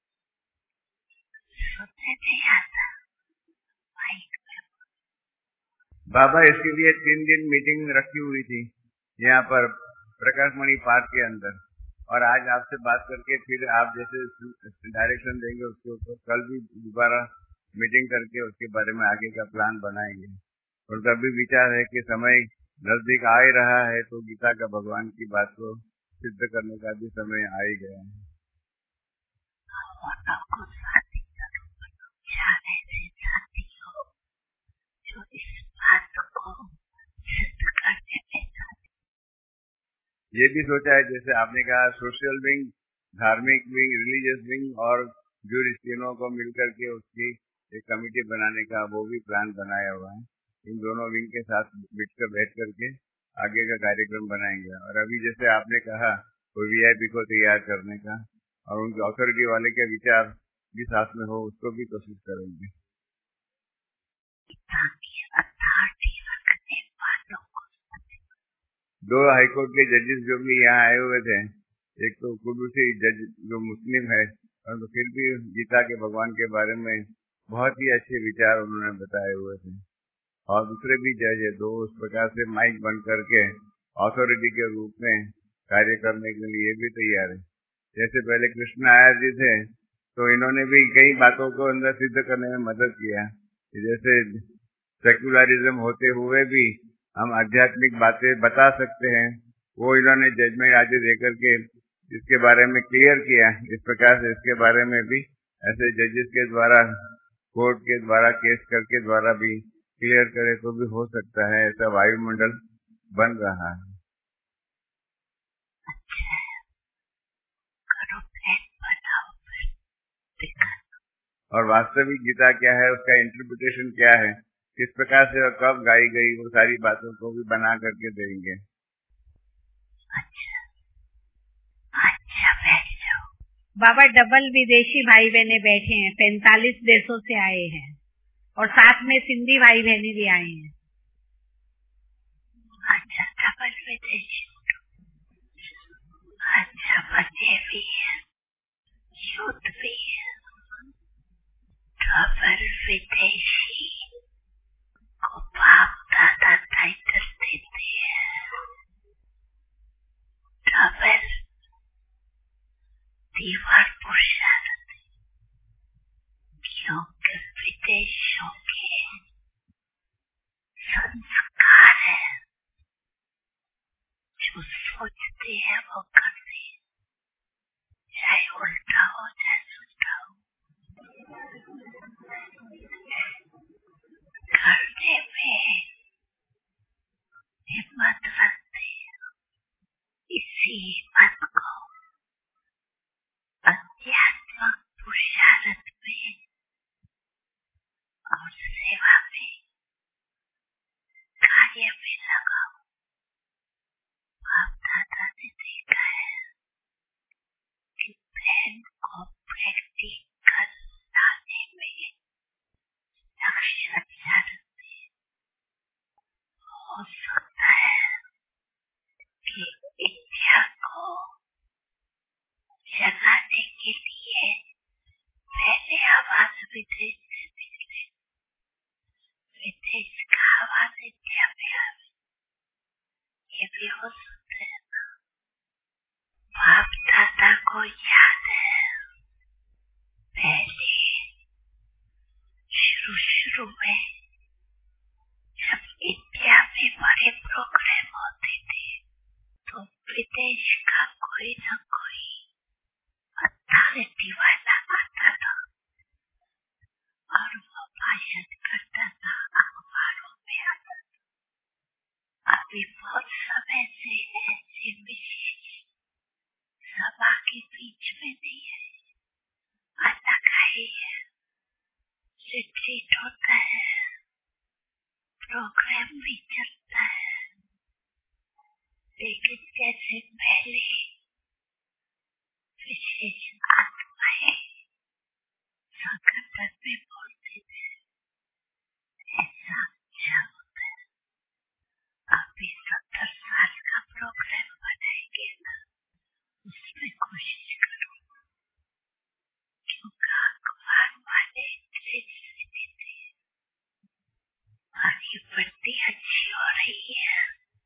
S2: सुनने नहीं आता माइक में।
S4: बाबा इसके लिए 3 दिन मीटिंग रखी हुई थी यहाँ पर प्रकाशमणि पार्क के अंदर, और आज आपसे बात करके फिर आप जैसे डायरेक्शन देंगे उसके ऊपर कल भी दोबारा मीटिंग करके उसके बारे में आगे का प्लान बनाएंगे। और कभी विचार है कि समय नजदीक आ ही रहा है तो गीता का भगवान की बात को सिद्ध करने का भी समय आ ही गया है।
S2: जो इस बात को सिद्ध करने में
S4: ये भी सोचा है, जैसे आपने कहा सोशल विंग, धार्मिक विंग, रिलीजियस विंग और ज्यूरिस्ट तीनों को मिलकर के उसकी एक कमेटी बनाने का वो भी प्लान बनाया हुआ है। इन दोनों विंग के साथ बैठ करके आगे का कार्यक्रम बनाएंगे। और अभी जैसे आपने कहा वो वीआईपी को तैयार करने का और उनके अथॉरिटी वाले के विचार भी साथ में हो, उसको भी कोशिश करेंगे। दो हाईकोर्ट के जजेस जो भी यहाँ आए हुए थे, एक तो कुदूसी जज जो मुस्लिम है, और फिर भी गीता के भगवान के बारे में बहुत ही अच्छे विचार उन्होंने बताए हुए थे। और दूसरे भी जज है, दो उस प्रकार से माइक बन करके अथॉरिटी के रूप में कार्य करने के लिए भी तैयार है। जैसे पहले कृष्ण आयर जी थे तो इन्होंने भी कई बातों को अंदर सिद्ध करने में मदद किया। जैसे सेक्युलरिज्म होते हुए भी हम आध्यात्मिक बातें बता सकते हैं, वो इन्होंने जजमेंट आज देकर के इसके बारे में क्लियर किया। इस प्रकार से इसके बारे में भी ऐसे जजेस के द्वारा, कोर्ट के द्वारा, केस करके द्वारा भी क्लियर करे तो भी हो सकता है। ऐसा वायुमंडल बन रहा है। और वास्तविक गीता क्या है, उसका इंटरप्रिटेशन क्या है, किस प्रकार से और कब गाई गई, वो सारी बातों को भी बना करके देंगे।
S2: अच्छा बैठ जाओ।
S3: बाबा डबल विदेशी भाई बहने बैठे हैं, 45 देशों से आए हैं और साथ में सिंधी भाई बहने भी आए हैं।
S2: अच्छा डबल विदेशी, अच्छा बच्चे भी है, यूथ भी है। डबल विदेशी को बाप दादा टाइटल देते हैं। डबल दीवार पुरुषार्थ, क्योंकि विदेशों के संस्कार है, जो सोचते हैं वो करते हैं, चाहे उल्टा हो चाहे सुलटा हो। करने में हिम्मत रखते हैं। इसी हिम्मत को अध्यात्म पुरुषार्थ में और सेवा में, कार्य में लगाओ। बाप दादा ने देखा है कि बहन को प्रैक्टिकल लाने में लक्ष्य अच्छा रखते। हो सकता है कि इंडिया को जगाने के लिए पहले आवाज विदेश से निकले, विदेश का आवाज इंडिया में आवे, ये भी हो सकता है ना। बाप दादा को याद है पहले शुरू में जब इंडिया में बड़े प्रोग्राम होते थे तो विदेश का कोई न कोई अथॉरिटी वाला आता था और वो भाषण करता था, अखबारों में आता था। अभी बहुत समय से ऐसे विशेष सभा के बीच में नहीं है। रही है, रिट्रीट होता है, प्रोग्राम भी चलता है, लेकिन जैसे पहले विशेष आत्माएं संगठन में बोलते थे, ऐसा अच्छा होता है। अभी 70 साल का प्रोग्राम बनाएंगे ना, उसमें कोशिश करो, क्योंकि अखबार वाले देते और ये बढ़ती अच्छी हो रही है,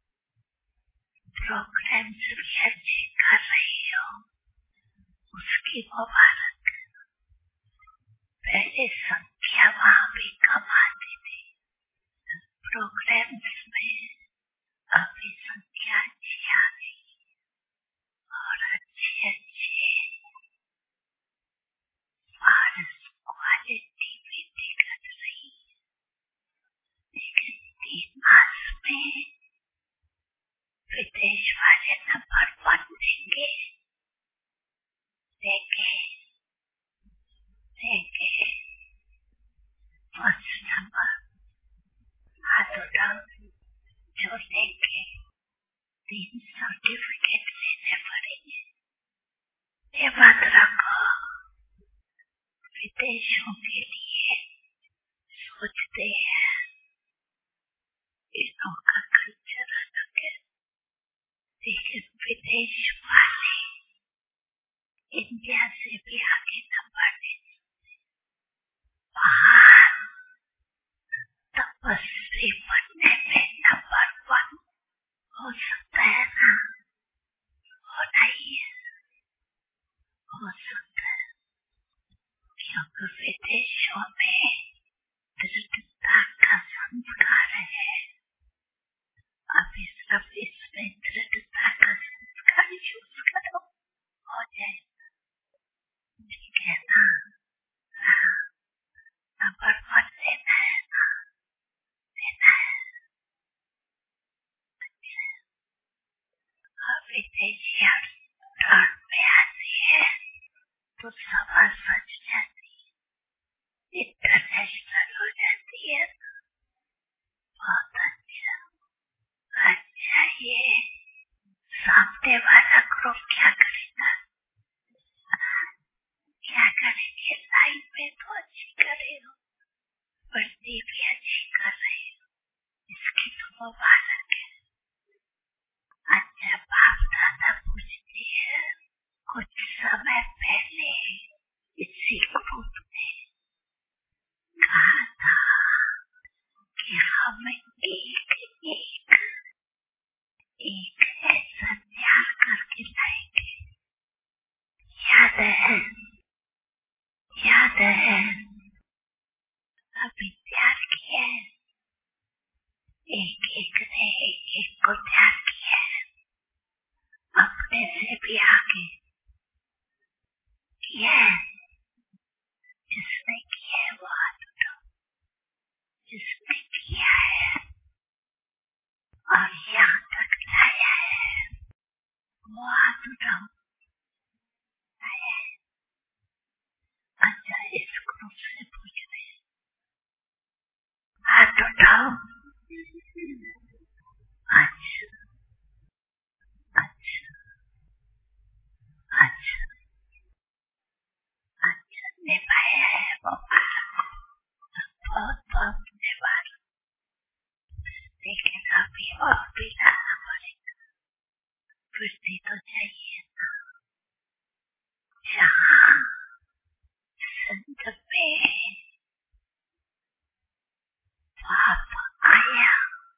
S2: प्रोग्राम भी अच्छे कर रही हो, उसकी मुबारक। पहले संख्या वहाँ भी कम आती थी प्रोग्राम्स में, अभी संख्या अच्छी आ गई और अच्छे क्वालिटी भी दिखत रही है। लेकिन 3 मास में विदेश वाले नंबर 1 देंगे, फर्स्ट नंबर हाथ उठाओ जो लेंगे, 3 सर्टिफिकेट लेने पड़ेंगे। ये बात रखो, विदेशों के लिए सोचते हैं, इनों का कल्चर अलग है, लेकिन विदेश वाले इंडिया से भी आगे नंबर दे सकते। वहाँ तपस्वी बनने में नंबर 1 हो सकता है ना, होना ही है, हो सकता है, क्योंकि विदेशों में दृढ़ता का संस्कार है। अभी सब इसमें दृढ़ता का संस्कार यूज करो, हो जाए, ठीक है ना? नंबर 1 लेना है ना, लेना है। विदेशी टर्न में आती है तो सभा सच जाती है, इंटरनेशनल हो जाती है। बहुत अच्छा। अच्छा, ये सामने वाला ग्रुप क्या करेगा? क्या करेंगे? लाइन में तो अच्छी करे हो, बढ़ती भी अच्छी कर रहे हो, इसकी तो मुबारक है। अच्छा, बाप दादा पूछते हैं, कुछ समय पहले इसी ग्रुप ने कहा था कि हम एक ऐसा तैयार करके लाएंगे, याद है, अभी तैयार किया है, एक ने एक को तैयार किया है, अपने से भी आगे किया है। जिसने किया है वो हाथ उठाओ, जिसने किया है और यहाँ तक लाया है वो हाथ उठाओ, लाया है। अच्छा, इस ग्रुप से पूछ रहे, हाथ उठाओ। अच्छा, निभाया है वो, बहुत बहुत धन्यवाद। लेकिन अभी और भी लाना पड़ेगा, वृद्धि तो चाहिए ना। जहाँ संत में पाप आया,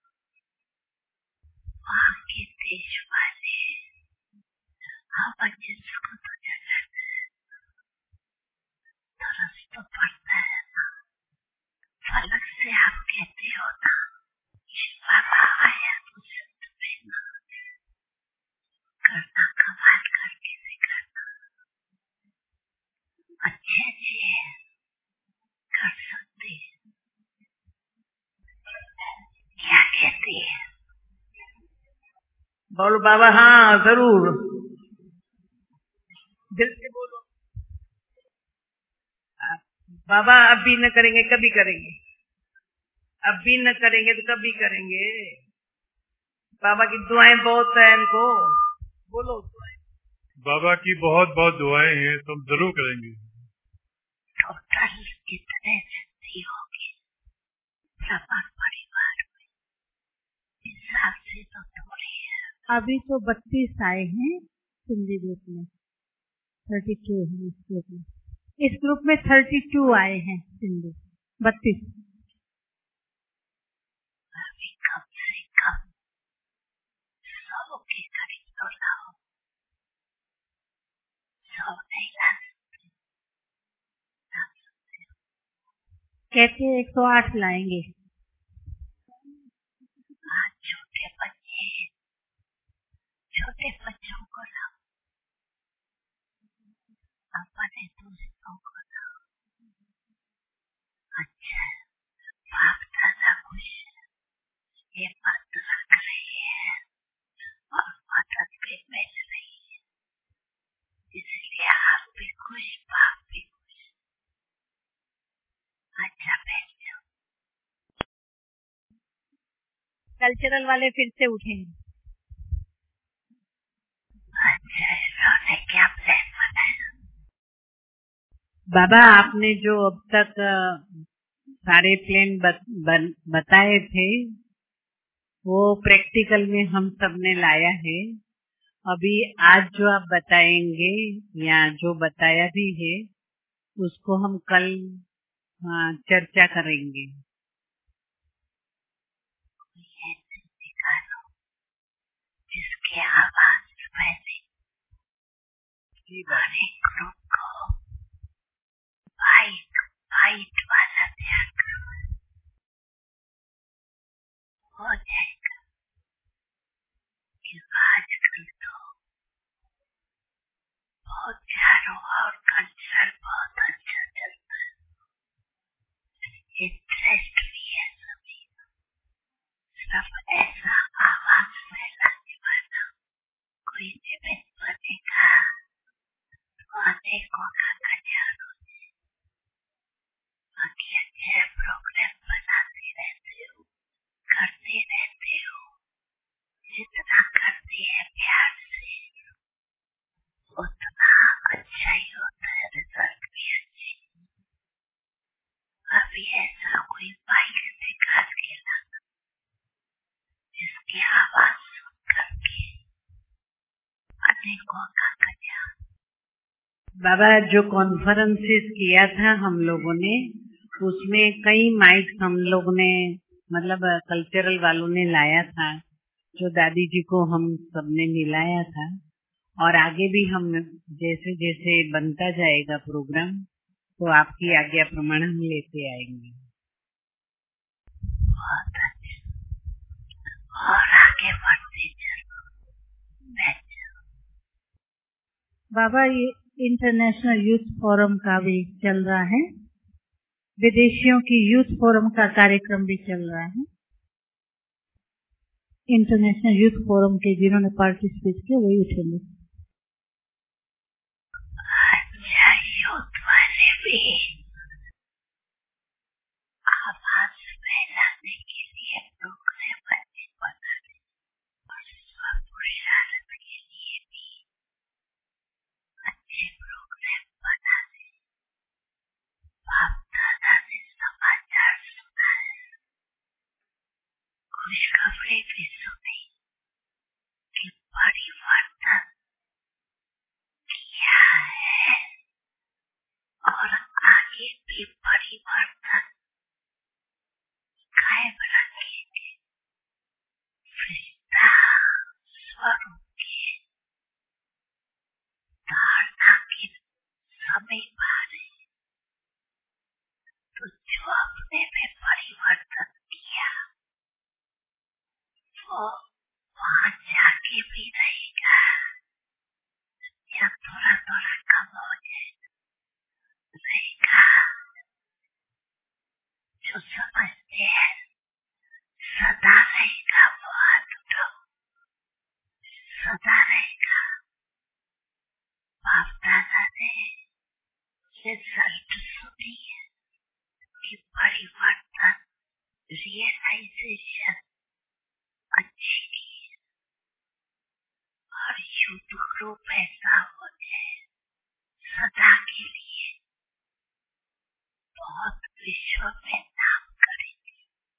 S2: वहाँ के देश वाले अब जिसको तो जगत तरस तो पड़ता है ना। फलक से आप कहते हो ना, बाबा आया तो संत में ना करना, कमाल करके दिखाना, अच्छे कर सकते हैं। क्या कहती है?
S5: बोलो बाबा। हाँ जरूर, दिल से बोलो। बाबा अब भी न करेंगे कभी करेंगे, अब भी न करेंगे तो कभी करेंगे। बाबा की दुआएं बहुत है इनको, बोलो दुआएं।
S6: बाबा की बहुत बहुत दुआएं हैं, तो हम जरूर करेंगे।
S2: टोटल कितने सिद्धि होगी ब्रह्मण परिवार में, हिसाब से तो थोड़ी है।
S3: अभी तो 32 आए हैं सिंधी ग्रुप में, 32 है इस ग्रुप में। इस ग्रुप में 32 आए हैं सिंधी, 32।
S2: अभी कम से कम 100 के करीब तो लाओ, 100 नहीं ला सकते।
S3: कहते 108 लाएंगे।
S2: आज छोटे बच्चे, छोटे बच्चों को लाओ, अपने दोस्तों को लाओ। अच्छा, बाप दादा खुश है, ये बात रख रही है और मदद भी मिल रही है, इसलिए आप भी खुश, बाप भी खुश। अच्छा बैठ जाओ।
S3: कल्चरल वाले फिर से उठेंगे।
S2: अच्छा, इन्होंने क्या प्लान बनाया?
S3: बाबा आपने जो अब तक सारे प्लान बताए थे वो प्रैक्टिकल में हम सब ने लाया है। अभी आज जो आप बताएंगे या जो बताया भी है उसको हम कल चर्चा करेंगे।
S2: ऐसे निकालो जिसकी आवाज वैसे हमारे ग्रुप को फाइट वाला त्याग हो जाएगा। आजकल तो बहुत चारों और कल्चर बहुत अच्छा चलता है, इंटरेस्ट भी है सभी, सब ऐसा आवाज फैलाने वाला कोई निमित्त बनेगा तो अनेकों का कल्याण हो जाए। बाकी अच्छे प्रोग्राम बनाते रहते हो, करते रहते हो, जितना करते हैं प्यार से उतना अच्छा ही होता है, रिजल्ट भी अच्छी। अभी ऐसा कोई बाइक निकाल के लाना जिसकी आवाज सुन करके अनेकों का कल्याण।
S3: बाबा जो कॉन्फ्रेंसेस किया था हम लोगों ने, उसमें कई माइक हम लोग ने मतलब कल्चरल वालों ने लाया था, जो दादी जी को हम सबने मिलाया था। और आगे भी हम जैसे जैसे बनता जाएगा प्रोग्राम तो आपकी आज्ञा प्रमाण हम लेते आएंगे।
S2: बहुत अच्छा, और आगे बढ़ते चलो।
S1: बाबा ये इंटरनेशनल यूथ फोरम का भी चल रहा है, विदेशियों की यूथ फोरम का कार्यक्रम भी चल रहा है। इंटरनेशनल यूथ फोरम के जिन्होंने पार्टिसिपेट किया वही उठेंगे।
S2: अच्छा, यूथ वाले भी आवाज फैलाने के लिए प्रोग्राम अच्छे बनाते और स्वपुरुषार्थ के लिए भी अच्छे प्रोग्राम बनाते। बाप दादा ने समाचार सुना है, खुशखबरी भी सुनी कि परिवर्तन किया है और आगे भी परिवर्तन कायम रखेंगे। फरिश्ता स्वरूप के धारणा के समय पारे तो जो अपने में परिवर्तन किया वो वहाँ जाके भी रहेगा या थोड़ा थोड़ा कम हो जाएगा, रहेगा। जो समझते हैं सदा रहेगा, वो हाथ उठाओ, सदा रहेगा। बाप दादा ने रिजल्ट सुनी है, परिवर्तन रियलाइजेशन अच्छी की और युद्ध ग्रुप ऐसा हो जाए सदा के लिए बहुत विश्व में नाम करेंगे।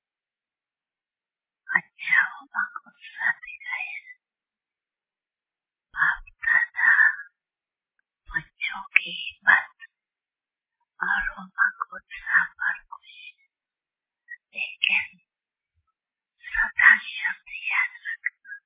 S2: अच्छा होगा गुस्सा दिखाए बाप दादा बच्चों की हिम्मत और होगा गुस्सा पर खुश, लेकिन सदा शब्द याद रखना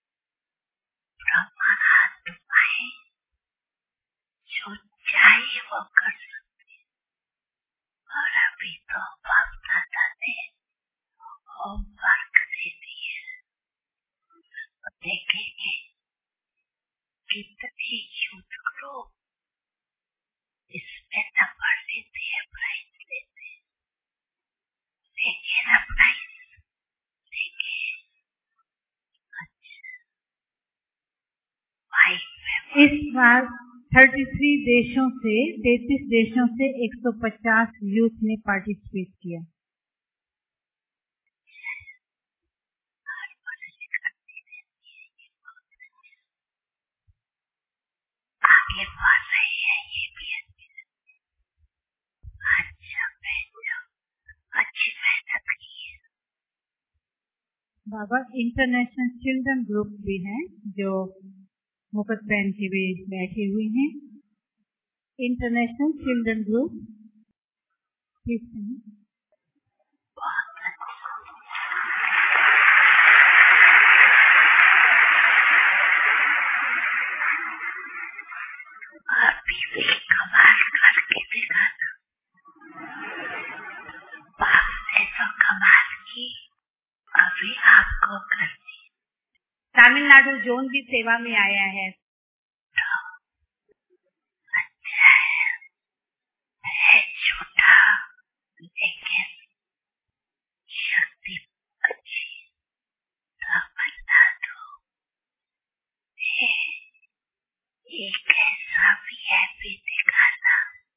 S2: ब्रह्मात्माएं जो चाहे वो कर सकते और अभी तो बाप दादा ने होमवर्क दे दिए, देखेंगे कितने यूथ ग्रुप इसमें नंबर लेते हैं, प्राइज लेते हैं, लेकिन प्राइज लेंगे। अच्छा
S1: इस बार 33 देशों से 33 देशों से 150 यूथ ने पार्टिसिपेट किया।
S2: आगे बढ़ रही है ये भी अच्छा अच्छी मेहनत की है।
S1: बाबा इंटरनेशनल चिल्ड्रन ग्रुप भी हैं जो मुकुट बहन की भी बैठी हुई हैं। इंटरनेशनल चिल्ड्रन ग्रुप
S2: अभी भी कमाल करके दिखाना, बाप ने तो कमाल की, अभी आपको करनी।
S3: तमिलनाडु जोन भी सेवा में आया है।
S2: अच्छा है छोटा लेकिन शक्ति अच्छी। तमिलनाडु एक ऐसा वीआईपी दिखाना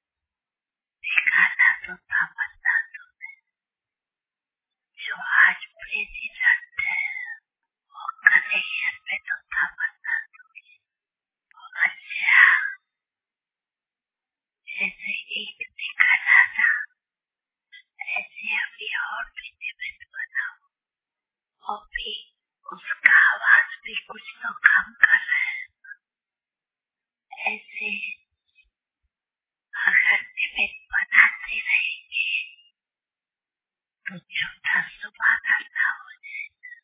S2: तो तमिलनाडु में जो आज प्रेसिडेंट है वो कनेक्शन में तो तमिलनाडु की। अच्छा जैसे एक दिखाना था ऐसे अभी और भी निमित्त बनाओ और भी उसका आवाज भी कुछ तो कम कर रहे हैं। ऐसे अगर निमित्त बनाते रहेंगे तो छोटा सुबह करना हो जाएगा।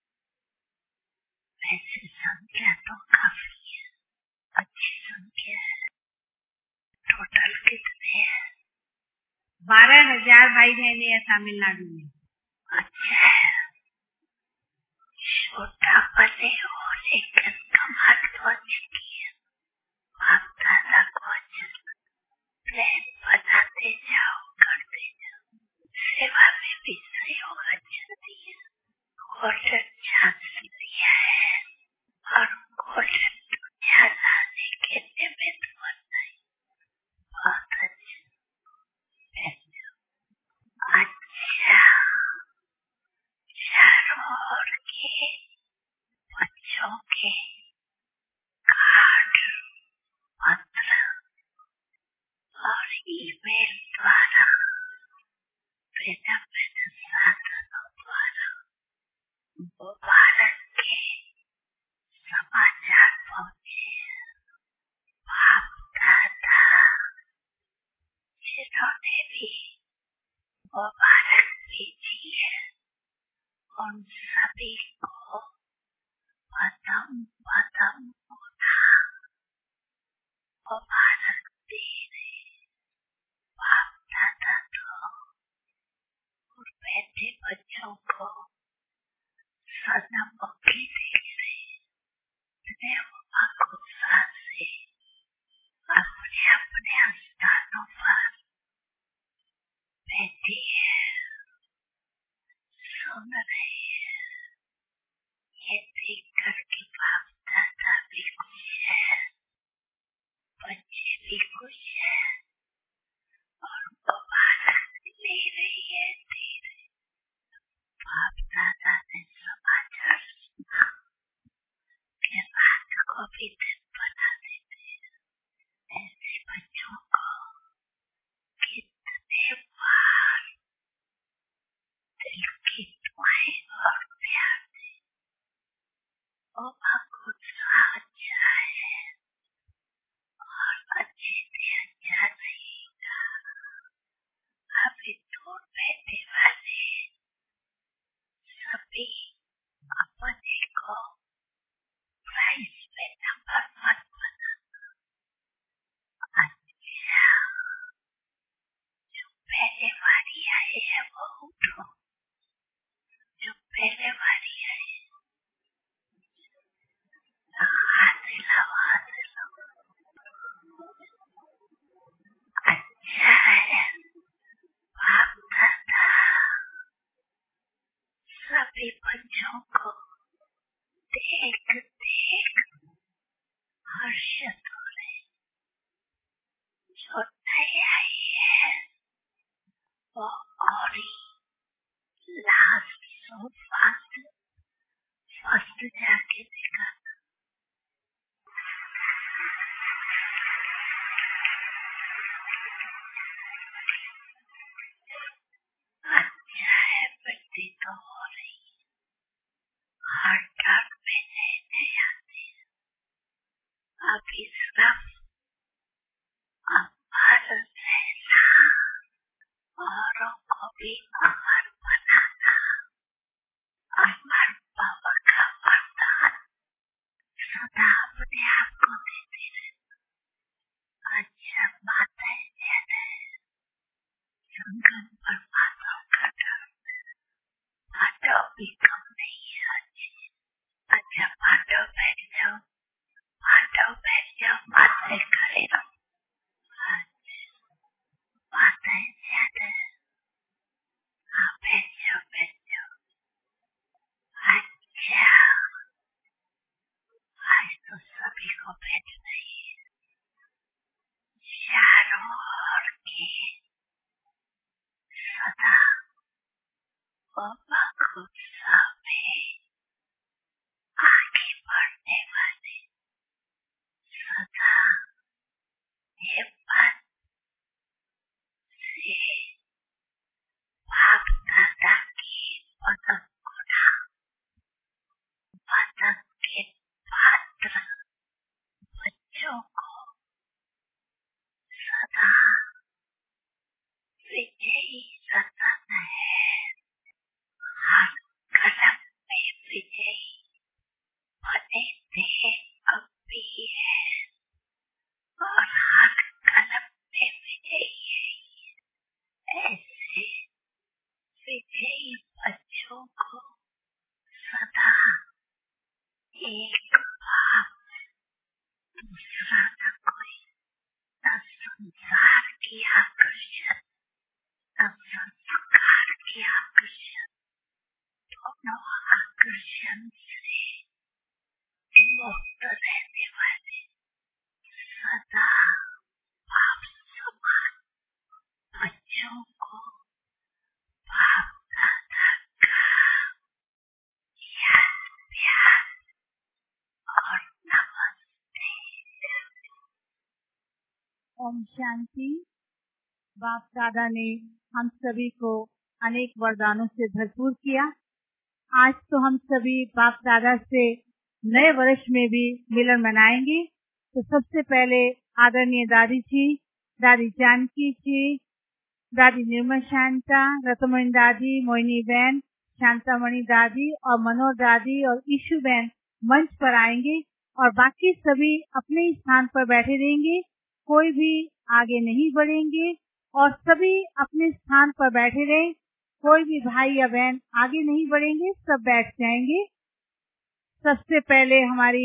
S2: वैसे संख्या तो काफी है, अच्छी संख्या है। टोटल कितने हैं?
S3: 12,000 भाई बहने हैं तमिलनाडु में।
S2: अच्छा है छोटा भले हो लेकिन कमाल तो अच्छी की है। बाप दादा को प्लान बनाते जाओ करते जाओ, सेवा में भी सहयोग चलती है। गोल्डन चांस लिया है और गोल्डन दुनिया लाने के निमित्त बनना है। बहुत अच्छा चारों ओर के बच्चों के कार्ड पत्र और ईमेल द्वारा विभिन्न साधनों द्वारा भारत के समाचार पहुंचे। बाप दादा जिन्होंने भी मुबारक भेजी है उन सभी को पदम पदम होना मुबारक दे रहे। बाप दादा तो और बैठे बच्चों को सन्मुखी देख रहे। उत्साह से अपने अपने स्थानों पर बैठी है, सुन रहे हैं। ये देख कर के बाप दादा भी खुश है, बच्चे भी खुश है और मुबारक ले रही भी दिन बना देते हैं। ऐसे बच्चों को कितने बार दिल की दुआएं और प्यार दे। वो गुस्सा अच्छा है और अच्छे से अच्छा रहेगा। अभी दूर बैठे वाले सभी अपने को प्राइस पे नंबर 1 बनाना। अच्छा, जो पहले वाली आए है वो उठो। जो पहले वाली आए हाथ हिलाओ, हाथ हिलाओ। अच्छा है, बाप दादा सभी बच्चों को देख देख हर्षित हो रहे। जो नई आई है वो और ही लास्ट सो फर्स्ट जाके दिखा। अच्छा है, वृद्धि तो हो रही है। हर टर्म में नए आते हैं। अभी सिर्फ अमर रहना, औरों को भी अमर बनाना। अमर बाबा का वरदान सदा अपने आप को देते रहना। अच्छा, माताएं ज्यादा है, संगम परमात्मा का डर, पांडव भी कम नहीं है। अच्छा, पांडव बैठ जाओ, पांडव बैठ जाओ, माताएं खड़े रहो। माताएं ज्यादा है, हाँ बैठ जाओ, बैठ जाओ। अच्छा, आज तो सभी को बैठना ही है। चारों ओर के सदा बाबा गुस्सा में आगे बढ़ने वाले सदा हिम्मत से बाप दादा की पदक गुना पदक के पात्र बच्चों को सदा विजयी रतन है। हर कदम में विजयी बने थे, अब भी है और हर कदम में विजयी है। ऐसे विजयी बच्चों को सदा एक बाप, दूसरा न कोई, न संसार की आकर्षण, न संस्कार की आकर्षण, दोनों आकर्षण से मुक्त रहने वाले सदा बाप समान बच्चों को बाप दादा का याद, प्यार और नमस्ते।
S1: ओम शांति। बाप दादा ने हम सभी को अनेक वरदानों से भरपूर किया। आज तो हम सभी बाप दादा से नए वर्ष में भी मिलन मनाएंगे। तो सबसे पहले आदरणीय दादी जी, दादी जानकी जी, दादी निर्मल शांता, रतमणी दादी, मोहिनी बहन, शांतामणि दादी और मनोहर दादी और ईशु बहन मंच पर आएंगे और बाकी सभी अपने स्थान पर बैठे रहेंगे। कोई भी आगे नहीं बढ़ेंगे और सभी अपने स्थान पर बैठे रहें। कोई भी भाई या बहन आगे नहीं बढ़ेंगे, सब बैठ जाएंगे। सबसे पहले हमारी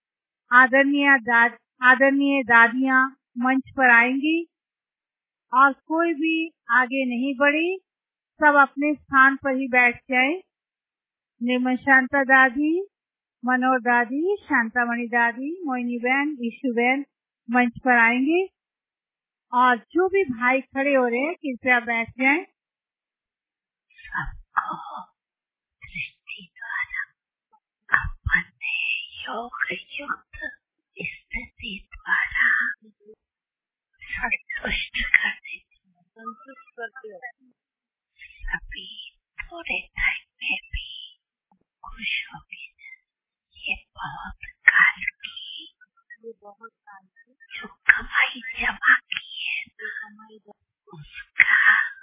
S1: आदरणीय दादियां मंच पर आएंगी और कोई भी आगे नहीं बढ़ी, सब अपने स्थान पर ही बैठ जाए। निर्मल शांता दादी, मनोहर दादी, शांतामणि दादी, मोहिनी बहन, ईशु बहन मंच पर आएंगे और जो भी भाई खड़े हो रहे हैं कृपया बैठ जाएं।
S2: सबको दृष्टि द्वारा अपने योग युक्त पद्धति द्वारा संतुष्ट कर देती सभी थोड़े टाइम में भी खुश होगी। ये बहुत काल की जो कमाई जमा की है उसका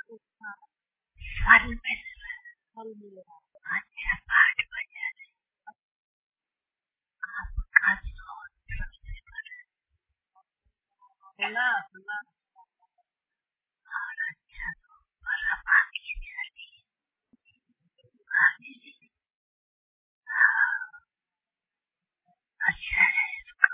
S2: फल मिल रहा। अच्छा पाठ बजा रहे आपका सोच सबसे बड़ा और अच्छा तो बड़ा बाकी चली अच्छा है इसको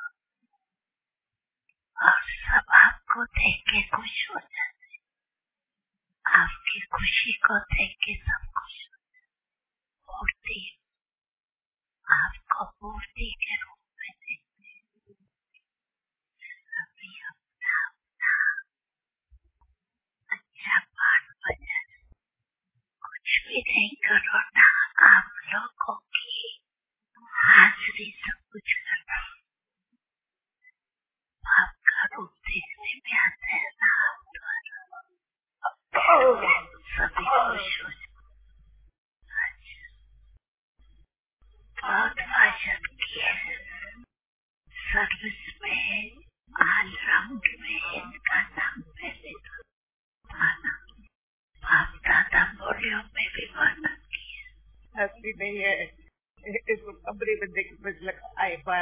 S2: और सब आपको देख के खुश हो जाते। आपकी खुशी को देख के सब खुश हो जाते। मूर्ति आपको मूर्ति के रूप में देखते हैं। सभी अपना अपना अच्छा पाठ बजा कुछ भी नहीं करो ना, आप लोगों की हाजिरी सब कुछ करना। आपका रूप देखने में आता है ना, आप द्वारा सभी खुश हो जाते। बहुत भाषण किए सर्विस में ऑलराउंड में इनका नाम पहले माना। बाप दादा बोलियों में भी वर्णन किया।
S5: हंसी नहीं है इसको कमरे में देख लगा आए बार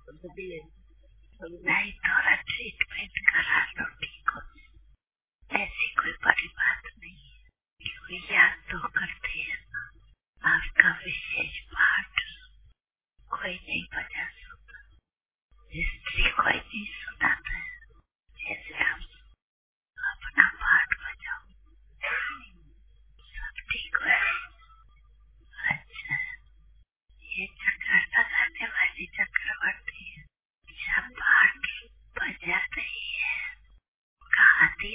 S2: नहीं थोड़ा ट्रीटमेंट करा लो ठीक हो। ऐसी कोई बड़ी बात नहीं है क्योंकि याद तो करते हैं। आपका विशेष पाठ कोई नहीं बजा सकता, हिस्ट्री कोई नहीं सुनाता है। जैसे आप अपना पाठ बजाओ सब ठीक हो। अच्छा ये चक्कर लगाने वाली चक्रवर्ती है जब पाठ बजा रही है का आदि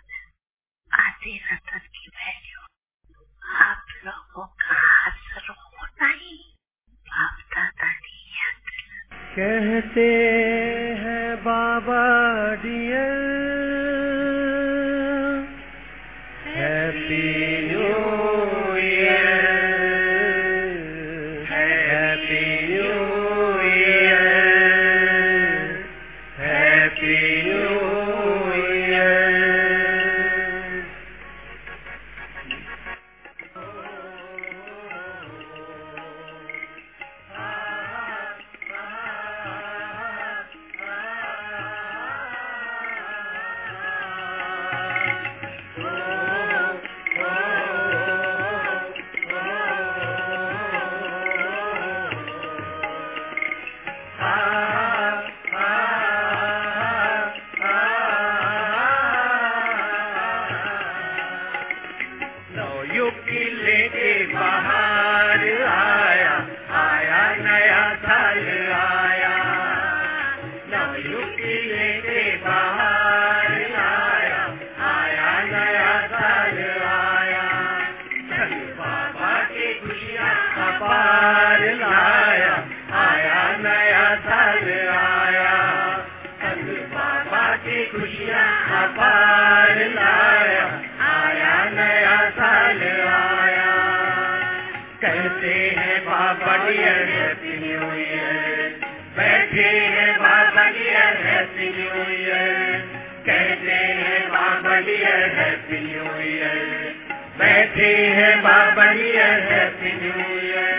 S2: रतन की वैल्यू आप लोगों का हासिल होना ही बाप दादा की याद
S7: कहते हैं बाबा dear happy new year, happy new year, happy new year. कहते हैं बाबा डियर हैप्पी न्यू ईयर, बैठे हैं बाबा डियर हैप्पी न्यू ईयर। कहते हैं बाबा डियर हैप्पी न्यू ईयर, बैठे हैं बाबा डियर हैप्पी न्यू ईयर।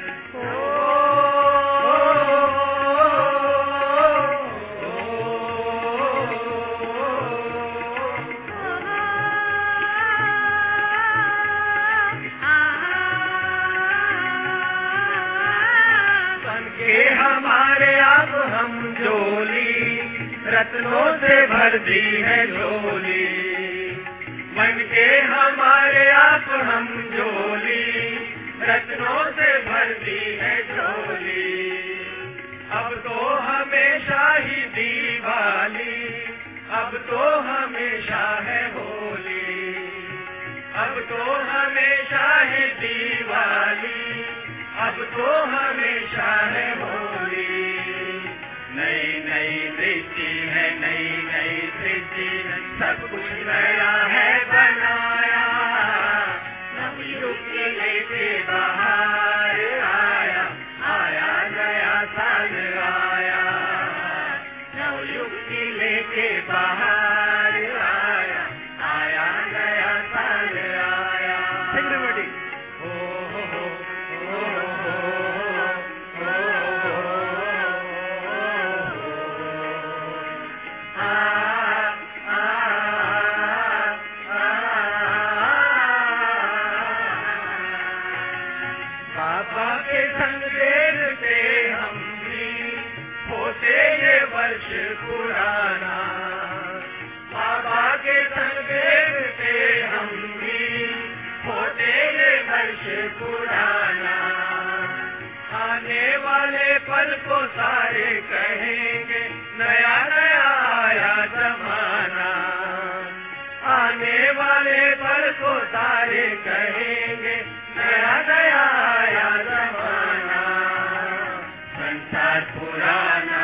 S7: रत्नों से भर दी है झोली, मन के हमारे आप हम झोली, रत्नों से भर दी है झोली। अब तो हमेशा ही दिवाली, अब तो हमेशा है होली, अब तो हमेशा है दिवाली, अब तो हमेशा है होली। नई नई सब कुछ नया है बनाया, नवयुग की लेके बाहर आया, आया नया साल आया, नवयुग की लेके बाहर आया, आया नया साल आया। everybody बाबा के संग देखते हम भी होते ये वर्ष पुराना, बाबा के संग देखते हम भी होते ये वर्ष पुराना, आने वाले पल को सारे कहेंगे नया नया आया जमाना, आने वाले पल को सारे कहेंगे नया नया आया जमाना, संसार पुराना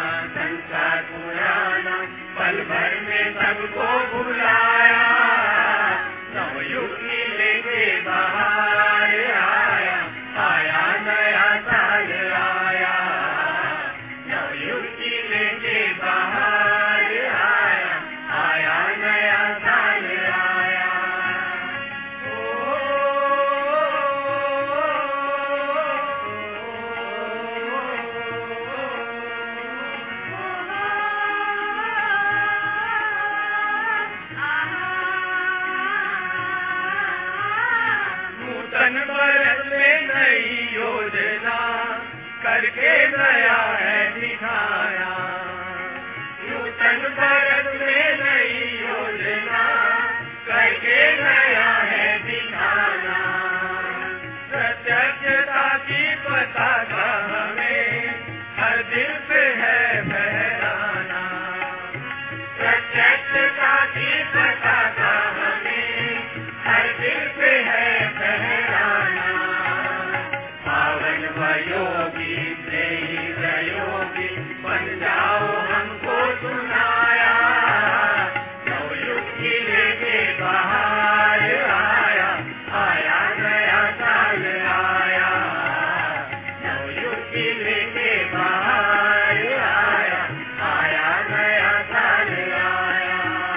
S7: पल भर में सबको भुलाया, नवयुग की लेके बाहर आया, आया नया साल आया, नवयुग की लेके बाहर आया, आया नया साल आया। नूतन भारत में नई योजना करके नया है दिखाया, नूतन भारत में नई योजना करके नया है दिखाना, प्रत्यक्षता की पताका हमें हर दिल पे है फहराना, प्रत्यक्षता की पताका हमें हर दिल पे है फहराना, पावन व योगी योगी बन जाओ हमको सुनाया, नवयुग की लेके बाहर आया, आया नया साल आया, नवयुग की लेके बाहर आया, आया नया साल आया।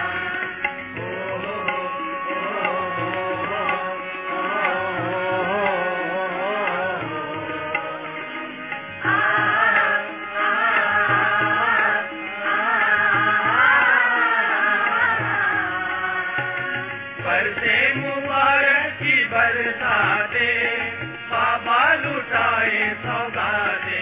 S7: बरसे मुबारक की बरसाते, बाबा लुटाए सौगाते,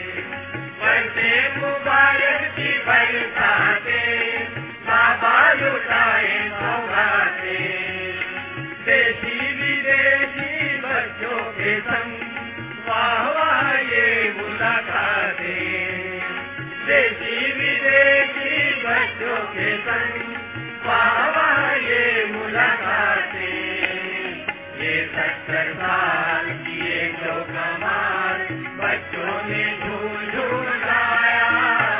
S7: बरसे मुबारक की बरसाते, बाबा लुटाए सौगाते, देशी विदेशी बच्चों के संग वाह वाह ये मुलाकातें, देशी विदेशी बच्चों के संग वाह वाह ये मुलाकातें, ये 70 साल किए जो कमाल बच्चों ने झूल झूल गाया,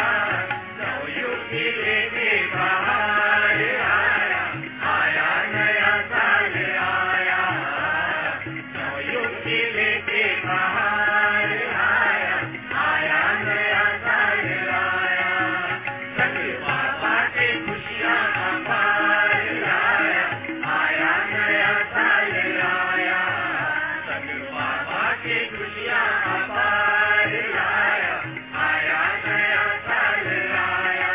S7: नवयुग की लेके बाहर आया, आया नया साल आया, नवयुग की लेके बाहर आया, आया नया साल आया, सभी बाबा के खुशियाँ अपार आया, आया नया साल आया, सभी बाबा के खुशियाँ अपार आया, आया नया साल आया,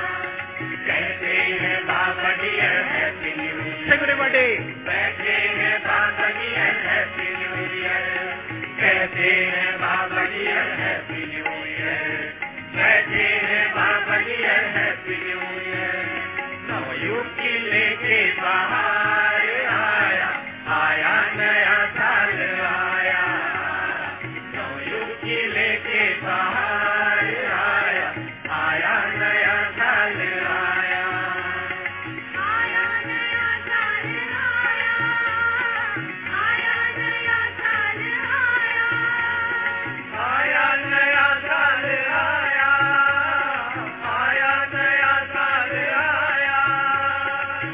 S7: कहते हैं बाबा डियर हैप्पी न्यू ईयर, बैठे हैं बाबा डियर हैप्पी न्यू ईयर, कहते हैं बाबा डियर हैप्पी न्यू ईयर, बैठे हैं बाबा डियर हैप्पी न्यू ईयर, नवयुग की लेके बाहर आया, आया नया साल आया, नवयुग की लेके बाहर आया, आया नया साल आया, आया नया साल आया, आया नया साल आया, आया नया साल आया, आया नया साल आया,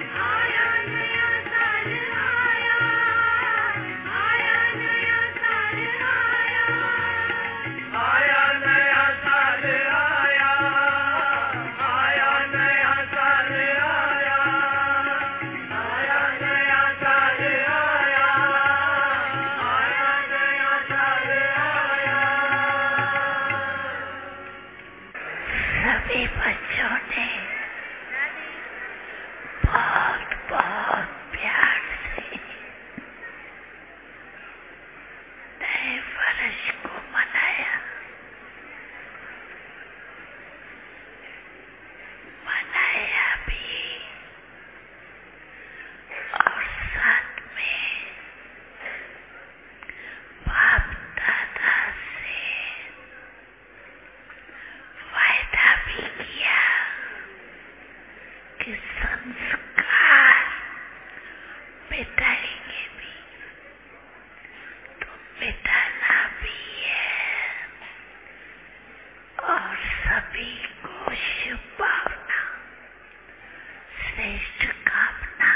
S2: संस्कार मिटाएंगे भी तो मिटाना भी है। और सभी को शुभ भावना, श्रेष्ठ कामना,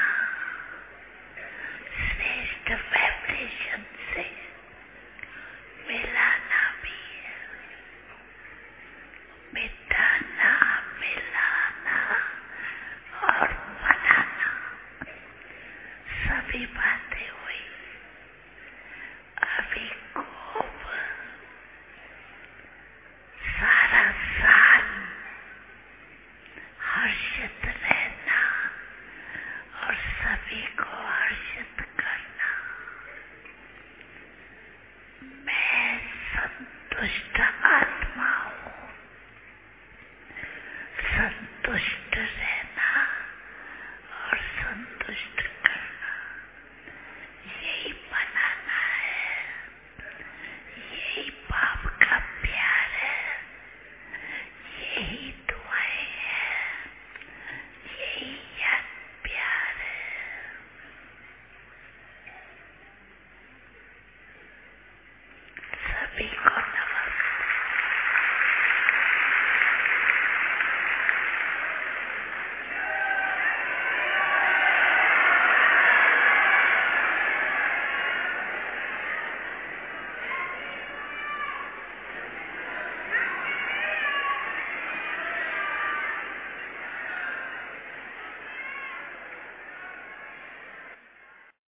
S2: श्रेष्ठ वाइब्रेशन से मिलाना भी है। मिटाना, मिलाना और मनाना, सभी बातें हुई। अभी खूब सारा साल हर्षित रहना और सभी को हर्षित करना। मैं संतुष्ट आत्मा हूँ, संतुष्ट रहना और संतुष्ट